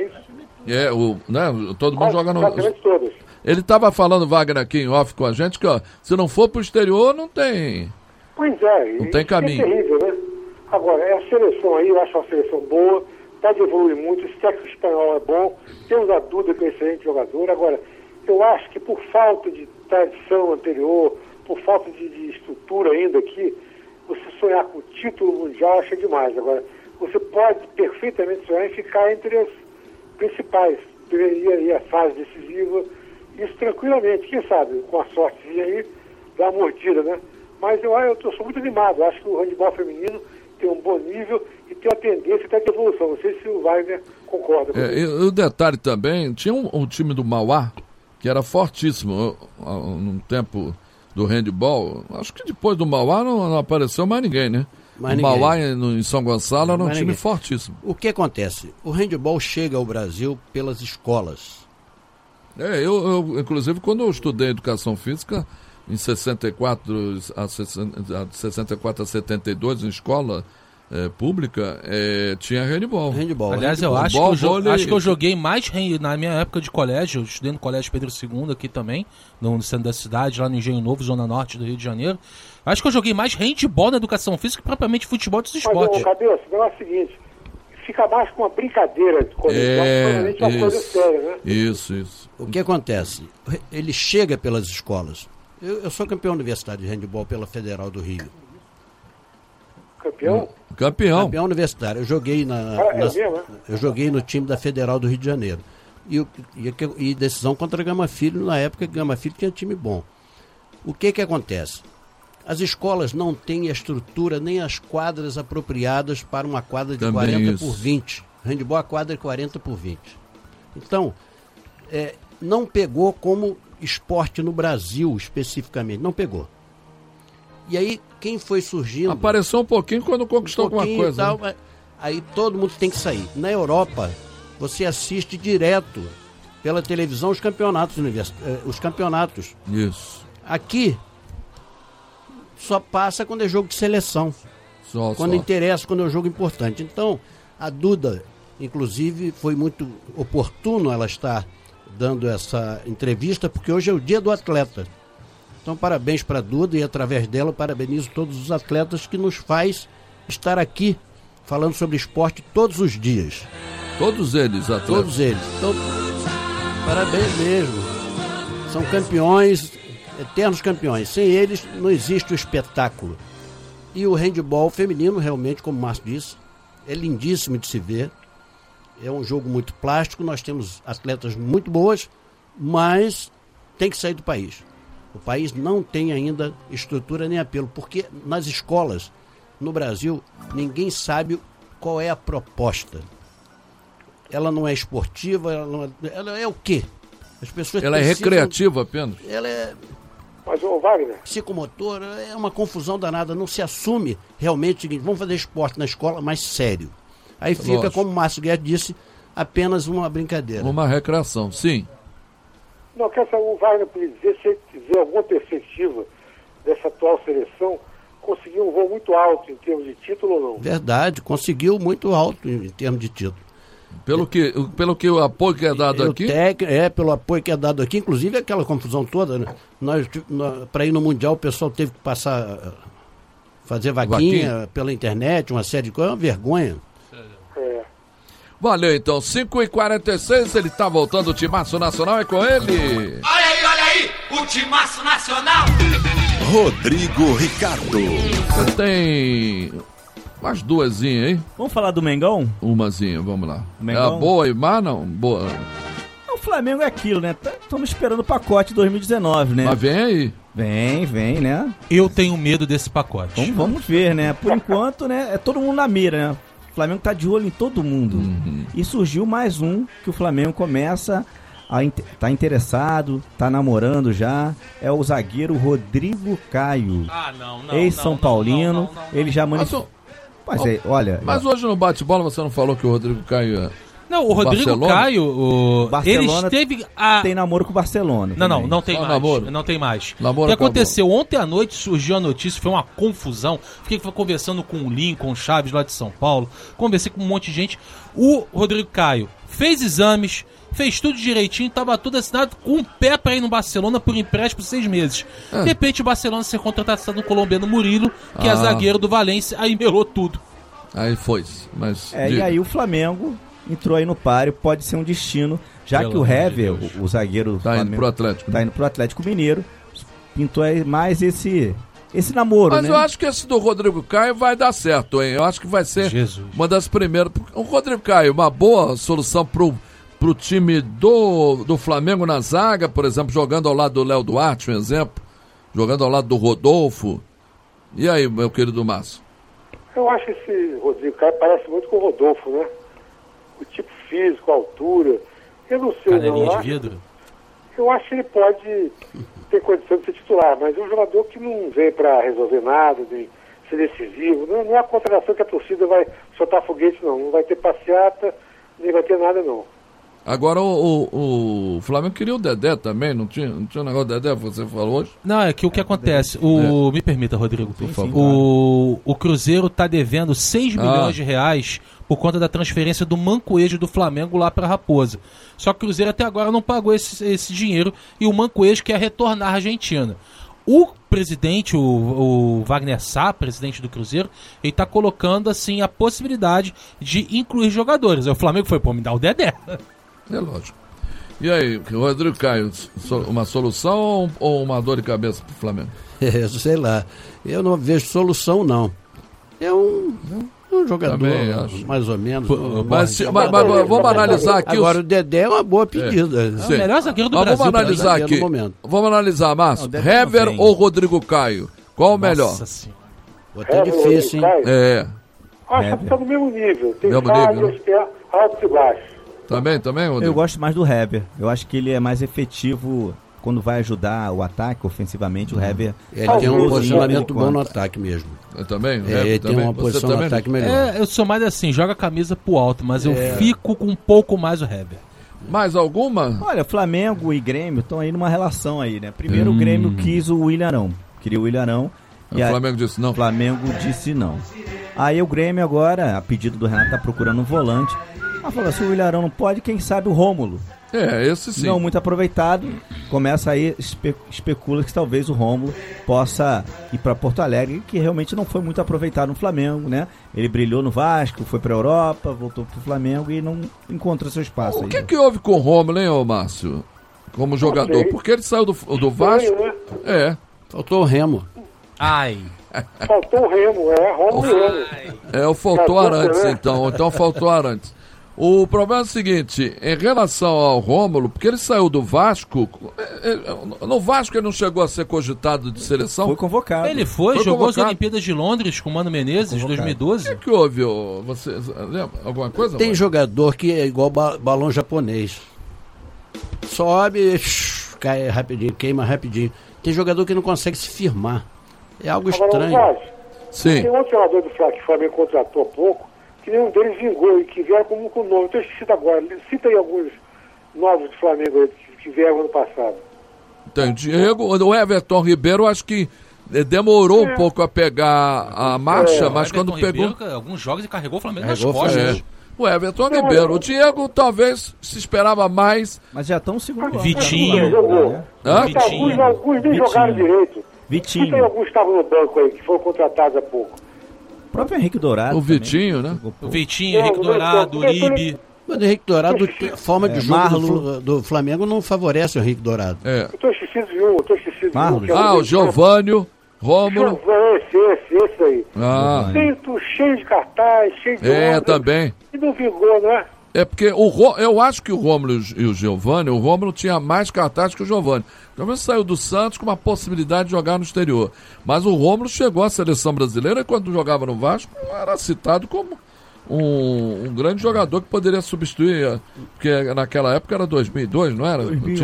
isso? Todo mundo joga no... Praticamente todas. Ele estava falando, Wagner, aqui em off com a gente, que se não for pro exterior, não tem... Pois é. Não tem caminho. É terrível, né? Agora, a seleção aí, eu acho uma seleção boa, pode evoluir muito, esse técnico espanhol é bom, temos a Duda, que é um excelente jogador. Agora, eu acho que por falta de tradição anterior, por falta de estrutura ainda aqui, você sonhar com o título mundial acha demais. Agora, você pode perfeitamente sonhar em ficar entre as principais. Deveria ir à fase decisiva, isso tranquilamente. Quem sabe, com a sortezinha aí, dá uma mordida, né? Mas eu sou muito animado. Eu acho que o handebol feminino tem um bom nível e tem uma tendência até de evolução. Não sei se o Wagner concorda com isso. E o detalhe também, tinha um time do Mauá que era fortíssimo num tempo do handebol. Acho que depois do Mauá não apareceu mais ninguém, né? O Mauá em São Gonçalo era um time fortíssimo. O que acontece? O handebol chega ao Brasil pelas escolas. Eu inclusive, quando eu estudei educação física, em 64 a 72 em escola pública, tinha handball. Aliás, eu acho que eu joguei mais na minha época de colégio. Eu estudei no Colégio Pedro II aqui também, no centro da cidade, lá no Engenho Novo, Zona Norte do Rio de Janeiro. Acho que eu joguei mais handball na educação física que propriamente futebol dos esportes. Mas, Cabeça, o negócio é o seguinte, fica mais com uma brincadeira de colégio, uma coisa séria, né? Isso. O que acontece? Ele chega pelas escolas. Eu sou campeão universitário de handball pela Federal do Rio. Campeão universitário. Eu joguei eu joguei no time da Federal do Rio de Janeiro. E decisão contra a Gama Filho, na época que Gama Filho tinha time bom. O que acontece? As escolas não têm a estrutura nem as quadras apropriadas para uma quadra de também 40 por 20. Handball, a quadra é 40 por 20. Então, não pegou como esporte no Brasil, especificamente. Não pegou. E aí, quem foi surgindo... Apareceu um pouquinho quando conquistou alguma coisa. Tal, né? Aí todo mundo tem que sair. Na Europa, você assiste direto pela televisão os campeonatos. Isso. Aqui, só passa quando é jogo de seleção. Quando interessa, quando é um jogo importante. Então, a Duda, inclusive, foi muito oportuno ela estar dando essa entrevista, porque hoje é o dia do atleta. Então, parabéns para a Duda e, através dela, eu parabenizo todos os atletas que nos faz estar aqui falando sobre esporte todos os dias. Todos eles, atletas. Todos eles. Então, parabéns mesmo. São campeões, eternos campeões. Sem eles, não existe o espetáculo. E o handball feminino, realmente, como o Márcio disse, é lindíssimo de se ver. É um jogo muito plástico, nós temos atletas muito boas, mas tem que sair do país. O país não tem ainda estrutura nem apelo, porque nas escolas, no Brasil, ninguém sabe qual é a proposta. Ela não é esportiva, ela é o quê? As pessoas ela precisam, é recreativa apenas? Ela é... Mas, Wagner... Psicomotora, é uma confusão danada, não se assume realmente o seguinte, vamos fazer esporte na escola, mas sério. Aí fica, lógico, como o Márcio Guedes disse, apenas uma brincadeira. Uma recreação, sim. Não, quero saber, o Wagner podia dizer, se ele tiver alguma perspectiva dessa atual seleção, conseguiu um voo muito alto em termos de título ou não? Verdade, conseguiu muito alto em termos de título. Pelo que o apoio que é dado aqui? Pelo apoio que é dado aqui, inclusive aquela confusão toda, né? Para ir no Mundial o pessoal teve que fazer vaquinha pela internet, uma série de coisas, é uma vergonha. Valeu, então, 5h46, ele tá voltando, o Timaço Nacional é com ele. Olha aí, o Timaço Nacional. Rodrigo Ricardo. Você tem umas duasinhas, hein? Vamos falar do Mengão? Umazinha, vamos lá. Mengão? É boa e má, não? Boa. O Flamengo é aquilo, né? Estamos esperando o pacote 2019, né? Mas vem aí. Vem, né? Eu tenho medo desse pacote. Vamos ver, né? Por enquanto, né? É todo mundo na mira, né? O Flamengo tá de olho em todo mundo. E surgiu mais um que o Flamengo começa tá interessado, tá namorando já. É o zagueiro Rodrigo Caio. Ex-São Paulino. Ele já manifestou. Mas hoje no bate-bola você não falou que o Rodrigo Caio Não, o Rodrigo Barcelona? Caio, Barcelona ele teve a... tem namoro com o Barcelona. Não tem mais. Namoro. Não tem mais. Namoro o que aconteceu? Ontem à noite surgiu a notícia, foi uma confusão. Fiquei conversando com o Lincoln, com o Chaves lá de São Paulo. Conversei com um monte de gente. O Rodrigo Caio fez exames, fez tudo direitinho, estava tudo assinado com um pé para ir no Barcelona por empréstimo por 6 meses. De repente o Barcelona ser contratado no colombiano Murilo, que é zagueiro do Valência, aí melou tudo. Aí foi. Mas e aí o Flamengo entrou aí no páreo, pode ser um destino, já que o Hever, o zagueiro tá indo pro Atlético. Tá indo pro Atlético Mineiro, pintou aí mais esse namoro, mas né? Eu acho que esse do Rodrigo Caio vai dar certo, hein? Eu acho que vai ser uma das primeiras. O Rodrigo Caio, uma boa solução pro time do Flamengo na zaga, por exemplo, jogando ao lado do Léo Duarte, um exemplo, jogando ao lado do Rodolfo. E aí, meu querido Márcio? Eu acho que esse Rodrigo Caio parece muito com o Rodolfo, né? O tipo físico, a altura. Eu não sei, canelinha de vidro. Eu acho que ele pode ter condição de ser titular, mas é um jogador que não vem para resolver nada, nem ser decisivo. Não é a contratação que a torcida vai soltar foguete, não. Não vai ter passeata, nem vai ter nada, não. Agora o Flamengo queria o Dedé também, não tinha um negócio do Dedé, você falou hoje? Não, é que o que acontece, me permita, Rodrigo, por favor. O Cruzeiro está devendo 6 milhões de reais por conta da transferência do Mancoejo do Flamengo lá para Raposa. Só que o Cruzeiro até agora não pagou esse dinheiro e o Mancoejo quer retornar à Argentina. O presidente, o Wagner Sá, presidente do Cruzeiro, ele está colocando assim a possibilidade de incluir jogadores. Aí o Flamengo foi, me dá o Dedé. É lógico. E aí, Rodrigo Caio, uma solução ou uma dor de cabeça pro Flamengo? Sei lá. Eu não vejo solução, não. É um jogador, mais ou menos. Mas vamos analisar aqui. Agora, o Dedé é uma boa pedida. É o melhor zagueiro do Brasil. Vamos analisar aqui. Vamos analisar, Márcio. Hever ou Rodrigo Caio? Qual o melhor? Tá difícil, hein? Acho que tá no mesmo nível. Tem mesmo falhas, nível, tem altos e baixos. Também, Rodrigo? Eu gosto mais do Hever. Eu acho que ele é mais efetivo quando vai ajudar o ataque ofensivamente. O Hever... Ele tem um posicionamento bom no ataque mesmo. Eu também? Ele tem uma posição no ataque melhor. Eu sou mais assim, joga a camisa pro alto, mas eu fico com um pouco mais o Hever. Mais alguma? Olha, Flamengo e Grêmio estão aí numa relação aí, né? Primeiro o Grêmio quis o William Arão. Queria o William Arão. O Flamengo disse não. O Flamengo disse não. Aí o Grêmio agora, a pedido do Renato, tá procurando um volante. Mas falou, se o William Arão não pode, quem sabe o Rômulo. Esse sim. Não muito aproveitado. Começa aí, especula que talvez o Rômulo possa ir para Porto Alegre, que realmente não foi muito aproveitado no Flamengo, né? Ele brilhou no Vasco, foi para a Europa, voltou pro Flamengo e não encontra seu espaço. O que houve com o Rômulo, hein, ô Márcio? Como jogador? Porque ele saiu do Vasco. Faltou o Remo. Faltou o Remo, Rômulo e Remo. Faltou Arantes, então. Então faltou Arantes. O problema é o seguinte, em relação ao Rômulo, porque ele saiu do Vasco, no Vasco ele não chegou a ser cogitado de seleção? Foi convocado. Ele jogou as Olimpíadas de Londres com o Mano Menezes, em 2012. O que houve? Você lembra alguma coisa? Tem jogador que é igual balão japonês. Sobe, cai rapidinho, queima rapidinho. Tem jogador que não consegue se firmar. É algo estranho. Sim. Tem outro jogador do Flamengo que o Flamengo contratou há pouco, que nenhum deles vingou e que vieram com o nome. Estou esquecido agora. Cita aí alguns novos do Flamengo aí, que vieram ano passado. Tem o Diego, o Everton Ribeiro, acho que demorou um pouco a pegar a marcha, mas quando pegou... Ribeiro, alguns jogos ele carregou o Flamengo nas costas. O Everton Ribeiro. O Diego talvez se esperava mais. Mas já estão segundo. Vitinho. Alguns nem jogaram direito. Vitinho. Tem alguns que estavam no banco aí, que foram contratados há pouco. O próprio Henrique Dourado. O Vitinho, né? O Vitinho, Henrique Dourado, o Uribe. Mas o Henrique Dourado, a forma de jogo do Flamengo não favorece o Henrique Dourado. Eu estou esquecido de um, o Giovânio, Rômulo. Esse aí. Cheio de cartaz, cheio de também. E não vingou, não é? É porque eu acho que o Rômulo e o Giovânio, o Rômulo tinha mais cartaz que o Giovânio. Pelo menos saiu do Santos com uma possibilidade de jogar no exterior. Mas o Rômulo chegou à seleção brasileira e quando jogava no Vasco era citado como um grande jogador que poderia substituir, porque naquela época era 2002, não era?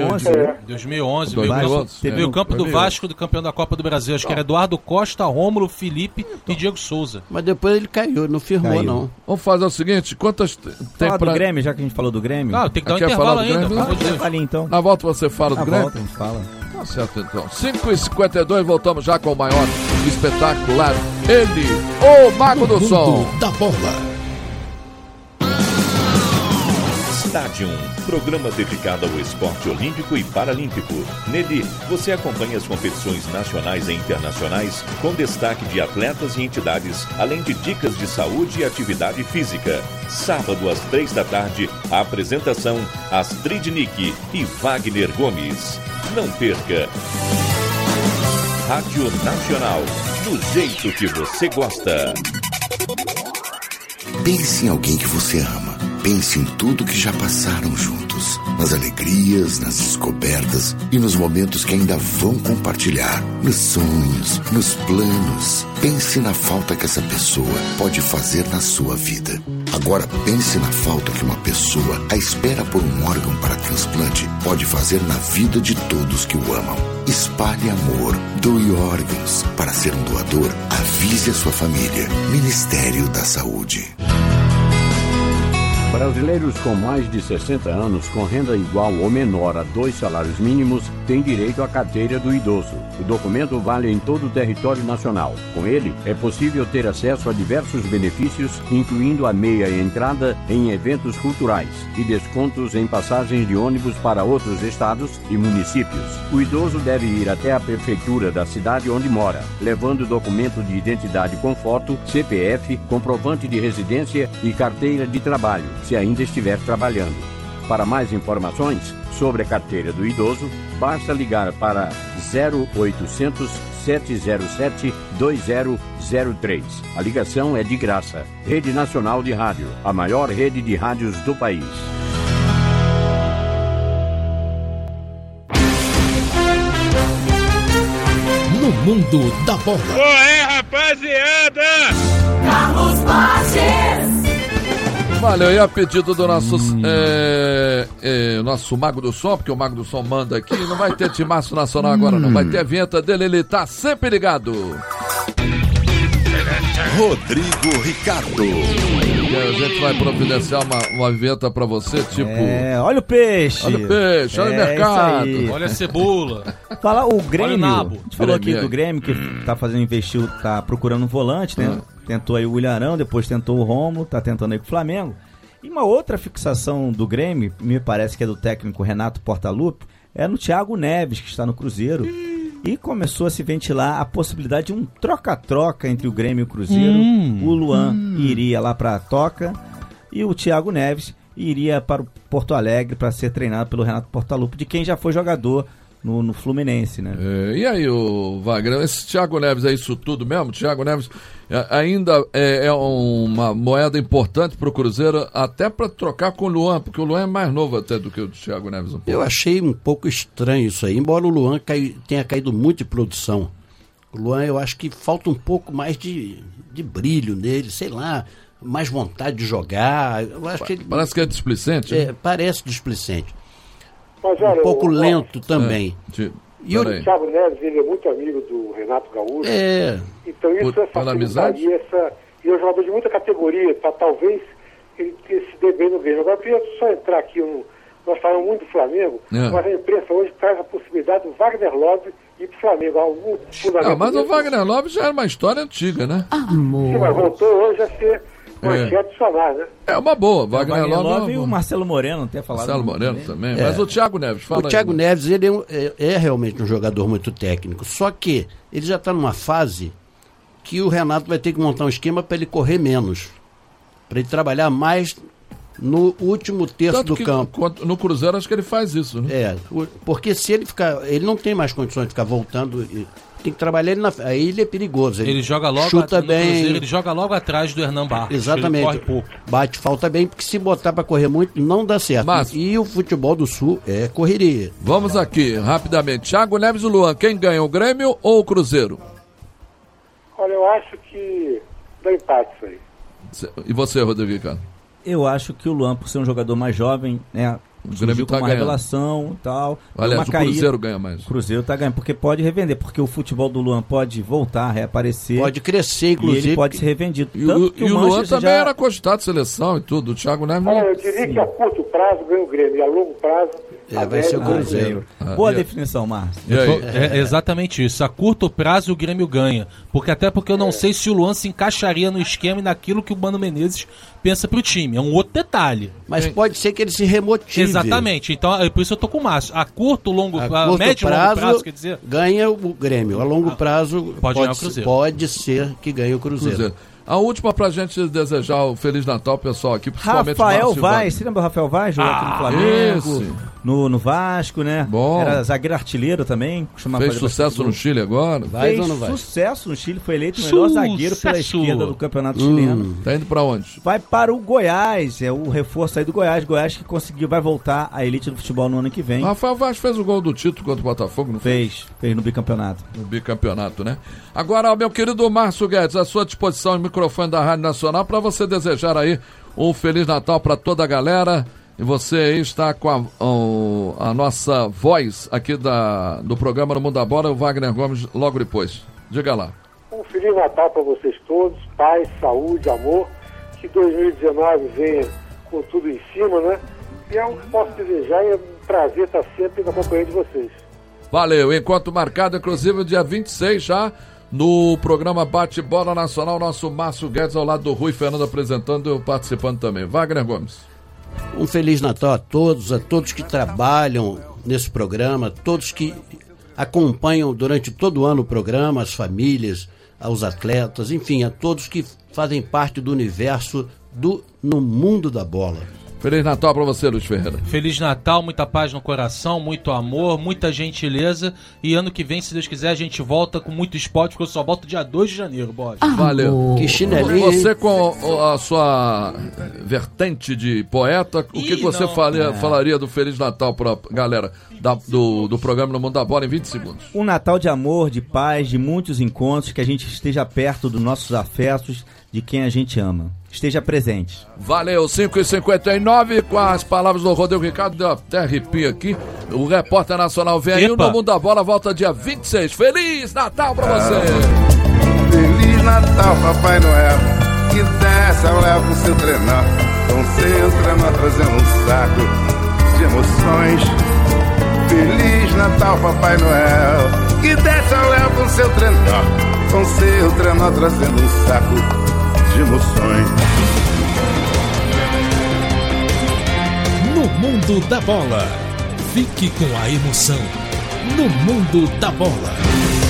2011. Teve o campo do Vasco, do campeão da Copa do Brasil. Acho que era Eduardo Costa, Rômulo, Felipe e Diego Souza. Mas depois ele caiu, não firmou não. Vamos fazer o seguinte, quantas tem do Grêmio, já que a gente falou do Grêmio? Tem que dar um intervalo ainda. Então. Na volta você fala do Grêmio? Na volta a gente fala. Tá certo então. 5h52, voltamos já com o maior espetacular. Ele, o Mago do Som. Da Bola. Stadium, programa dedicado ao esporte olímpico e paralímpico. Nele, você acompanha as competições nacionais e internacionais com destaque de atletas e entidades, além de dicas de saúde e atividade física. Sábado, às 3h, a apresentação Astrid Nick e Wagner Gomes. Não perca! Rádio Nacional, do jeito que você gosta. Pense em alguém que você ama. Pense em tudo que já passaram juntos. Nas alegrias, nas descobertas e nos momentos que ainda vão compartilhar. Nos sonhos, nos planos. Pense na falta que essa pessoa pode fazer na sua vida. Agora pense na falta que uma pessoa, à espera por um órgão para transplante, pode fazer na vida de todos que o amam. Espalhe amor. Doe órgãos. Para ser um doador, avise a sua família. Ministério da Saúde. Brasileiros com mais de 60 anos com renda igual ou menor a 2 salários mínimos têm direito à carteira do idoso. O documento vale em todo o território nacional. Com ele, é possível ter acesso a diversos benefícios, incluindo a meia entrada em eventos culturais e descontos em passagens de ônibus para outros estados e municípios. O idoso deve ir até a prefeitura da cidade onde mora, levando documento de identidade com foto, CPF, comprovante de residência e carteira de trabalho, se ainda estiver trabalhando. Para mais informações sobre a carteira do idoso, basta ligar para 0800 707 2003. A ligação é de graça. Rede Nacional de Rádio, a maior rede de rádios do país. No mundo da bola. Ué, rapaziada! Carlos Borges. Valeu, e a pedido do nosso Mago do Som, porque o Mago do Som manda aqui, não vai ter timaço nacional agora não, vai ter a vinheta dele, ele tá sempre ligado. Rodrigo Ricardo. E a gente vai providenciar uma vinheta pra você, tipo... olha o peixe. Olha o peixe, olha o mercado. Olha a cebola. Fala, o Grêmio, olha o nabo. a gente falou aqui do Grêmio, que tá tá procurando um volante, né? Tentou aí o William Arão, depois tentou o Romulo, tá tentando aí com o Flamengo. E uma outra fixação do Grêmio, me parece que é do técnico Renato Portaluppi, é no Thiago Neves, que está no Cruzeiro. E começou a se ventilar a possibilidade de um troca-troca entre o Grêmio e o Cruzeiro. O Luan iria lá para a Toca e o Thiago Neves iria para o Porto Alegre para ser treinado pelo Renato Portaluppi, de quem já foi jogador no Fluminense, né? E aí, o Wagner, esse Thiago Neves é isso tudo mesmo? Thiago Neves ainda é uma moeda importante para o Cruzeiro, até para trocar com o Luan, porque o Luan é mais novo até do que o Thiago Neves. Eu achei um pouco estranho isso aí, embora o Luan tenha caído muito de produção. O Luan, eu acho que falta um pouco mais de brilho nele, sei lá, mais vontade de jogar. Eu acho que parece que é displicente. Parece displicente. Mas, olha, um pouco lento também. E o Thiago Neves, ele é muito amigo do Renato Gaúcho. Então isso é facilitaria e é um jogador de muita categoria, para talvez ele se dê bem no Grêmio. Agora eu queria só entrar aqui, nós falamos muito do Flamengo, mas a imprensa hoje traz a possibilidade do Wagner Love ir para o Flamengo. Mas o Wagner Love já era uma história antiga, né? Sim, mas voltou hoje a ser adicionar, né? É uma boa, Wagner Love e o Marcelo Moreno, não tem falado. Marcelo Moreno também, mas o Thiago Neves, fala aí. O Thiago Neves, ele é realmente um jogador muito técnico, só que ele já está numa fase que o Renato vai ter que montar um esquema para ele correr menos, para ele trabalhar mais no último terço do campo. No Cruzeiro acho que ele faz isso, né? Porque se ele ficar, ele não tem mais condições de ficar voltando, tem que trabalhar ele aí ele é perigoso. Ele joga logo chuta bem. Cruzeiro, ele joga logo atrás do Hernan Barros. Exatamente. Ele corre pouco. Bate falta bem, porque se botar para correr muito, não dá certo. E o futebol do Sul é correria. Vamos aqui, rapidamente. Thiago Neves e Luan, quem ganha, o Grêmio ou o Cruzeiro? Olha, eu acho que dá empate isso aí. E você, Rodrigo Ricardo? Eu acho que o Luan, por ser um jogador mais jovem, né? O Grêmio tá com uma ganhando. Revelação e tal. Aliás, o Cruzeiro ganha mais. O Cruzeiro tá ganhando, porque pode revender, porque o futebol do Luan pode voltar, reaparecer. Pode crescer, inclusive. E ele pode ser revendido. E o Luan também era cogitado de seleção e tudo. O Thiago Neves não. Eu diria que a curto prazo ganha o Grêmio, e a longo prazo vai ser o Cruzeiro. Boa definição, Márcio. É exatamente isso. A curto prazo o Grêmio ganha. Porque eu não sei se o Luan se encaixaria no esquema e naquilo que o Mano Menezes pensa pro time. É um outro detalhe. Mas pode ser que ele se remotive. Exatamente. Então, por isso eu tô com o Márcio. A curto, médio e longo prazo, quer dizer... ganha o Grêmio. A longo prazo pode ganhar o Cruzeiro. Pode ser que ganhe o Cruzeiro. A última pra gente desejar o Feliz Natal, pessoal, aqui, principalmente Rafael Vaz, você lembra do Rafael Vaz? Jogou aqui no Flamengo, no Vasco, né? Bom. Era zagueiro artilheiro também. Fez sucesso no Chile agora? Fez sucesso no Chile, foi eleito o melhor zagueiro pela esquerda do campeonato chileno. Tá indo pra onde? Vai para o Goiás, é o reforço aí do Goiás. Goiás que vai voltar à elite do futebol no ano que vem. O Rafael Vaz fez o gol do título contra o Botafogo, não fez? Fez no bicampeonato. No bicampeonato, né? Agora, meu querido Márcio Guedes, à sua disposição, o microfone da Rádio Nacional, para você desejar aí um Feliz Natal para toda a galera. E você aí está com a nossa voz aqui do programa No Mundo da Bola, o Wagner Gomes, logo depois. Diga lá. Um Feliz Natal para vocês todos, paz, saúde, amor. Que 2019 venha com tudo em cima, né? E é o que posso desejar, e é um prazer estar sempre na companhia de vocês. Valeu, encontro marcado, inclusive, dia 26 já, no programa Bate-Bola Nacional, nosso Márcio Guedes ao lado do Rui Fernando apresentando e eu participando também. Wagner Gomes. Um Feliz Natal a todos que trabalham nesse programa, todos que acompanham durante todo o ano o programa, as famílias, aos atletas, enfim, a todos que fazem parte do universo no mundo da bola. Feliz Natal pra você, Luiz Ferreira. Feliz Natal, muita paz no coração, muito amor, muita gentileza. E ano que vem, se Deus quiser, a gente volta com muito esporte, porque eu só volto dia 2 de janeiro, Borges. Valeu. Que chinelinho. Você com a sua vertente de poeta, o que você falaria do Feliz Natal pra galera do programa No Mundo da Bola em 20 segundos? Um Natal de amor, de paz, de muitos encontros, que a gente esteja perto dos nossos afetos, de quem a gente ama. Esteja presente. Valeu, 5h59, com as palavras do Rodrigo Ricardo, deu até arrepio aqui. O repórter nacional vem aí, o No Mundo da Bola volta dia 26. Feliz Natal pra você! Feliz Natal, Papai Noel, que dessa leva o seu trenó, com seu trenó trazendo um saco de emoções. Feliz Natal, Papai Noel, que dessa leva o seu trenó, com seu trenó trazendo um saco de emoções. No Mundo da Bola. Fique com a emoção. No Mundo da Bola.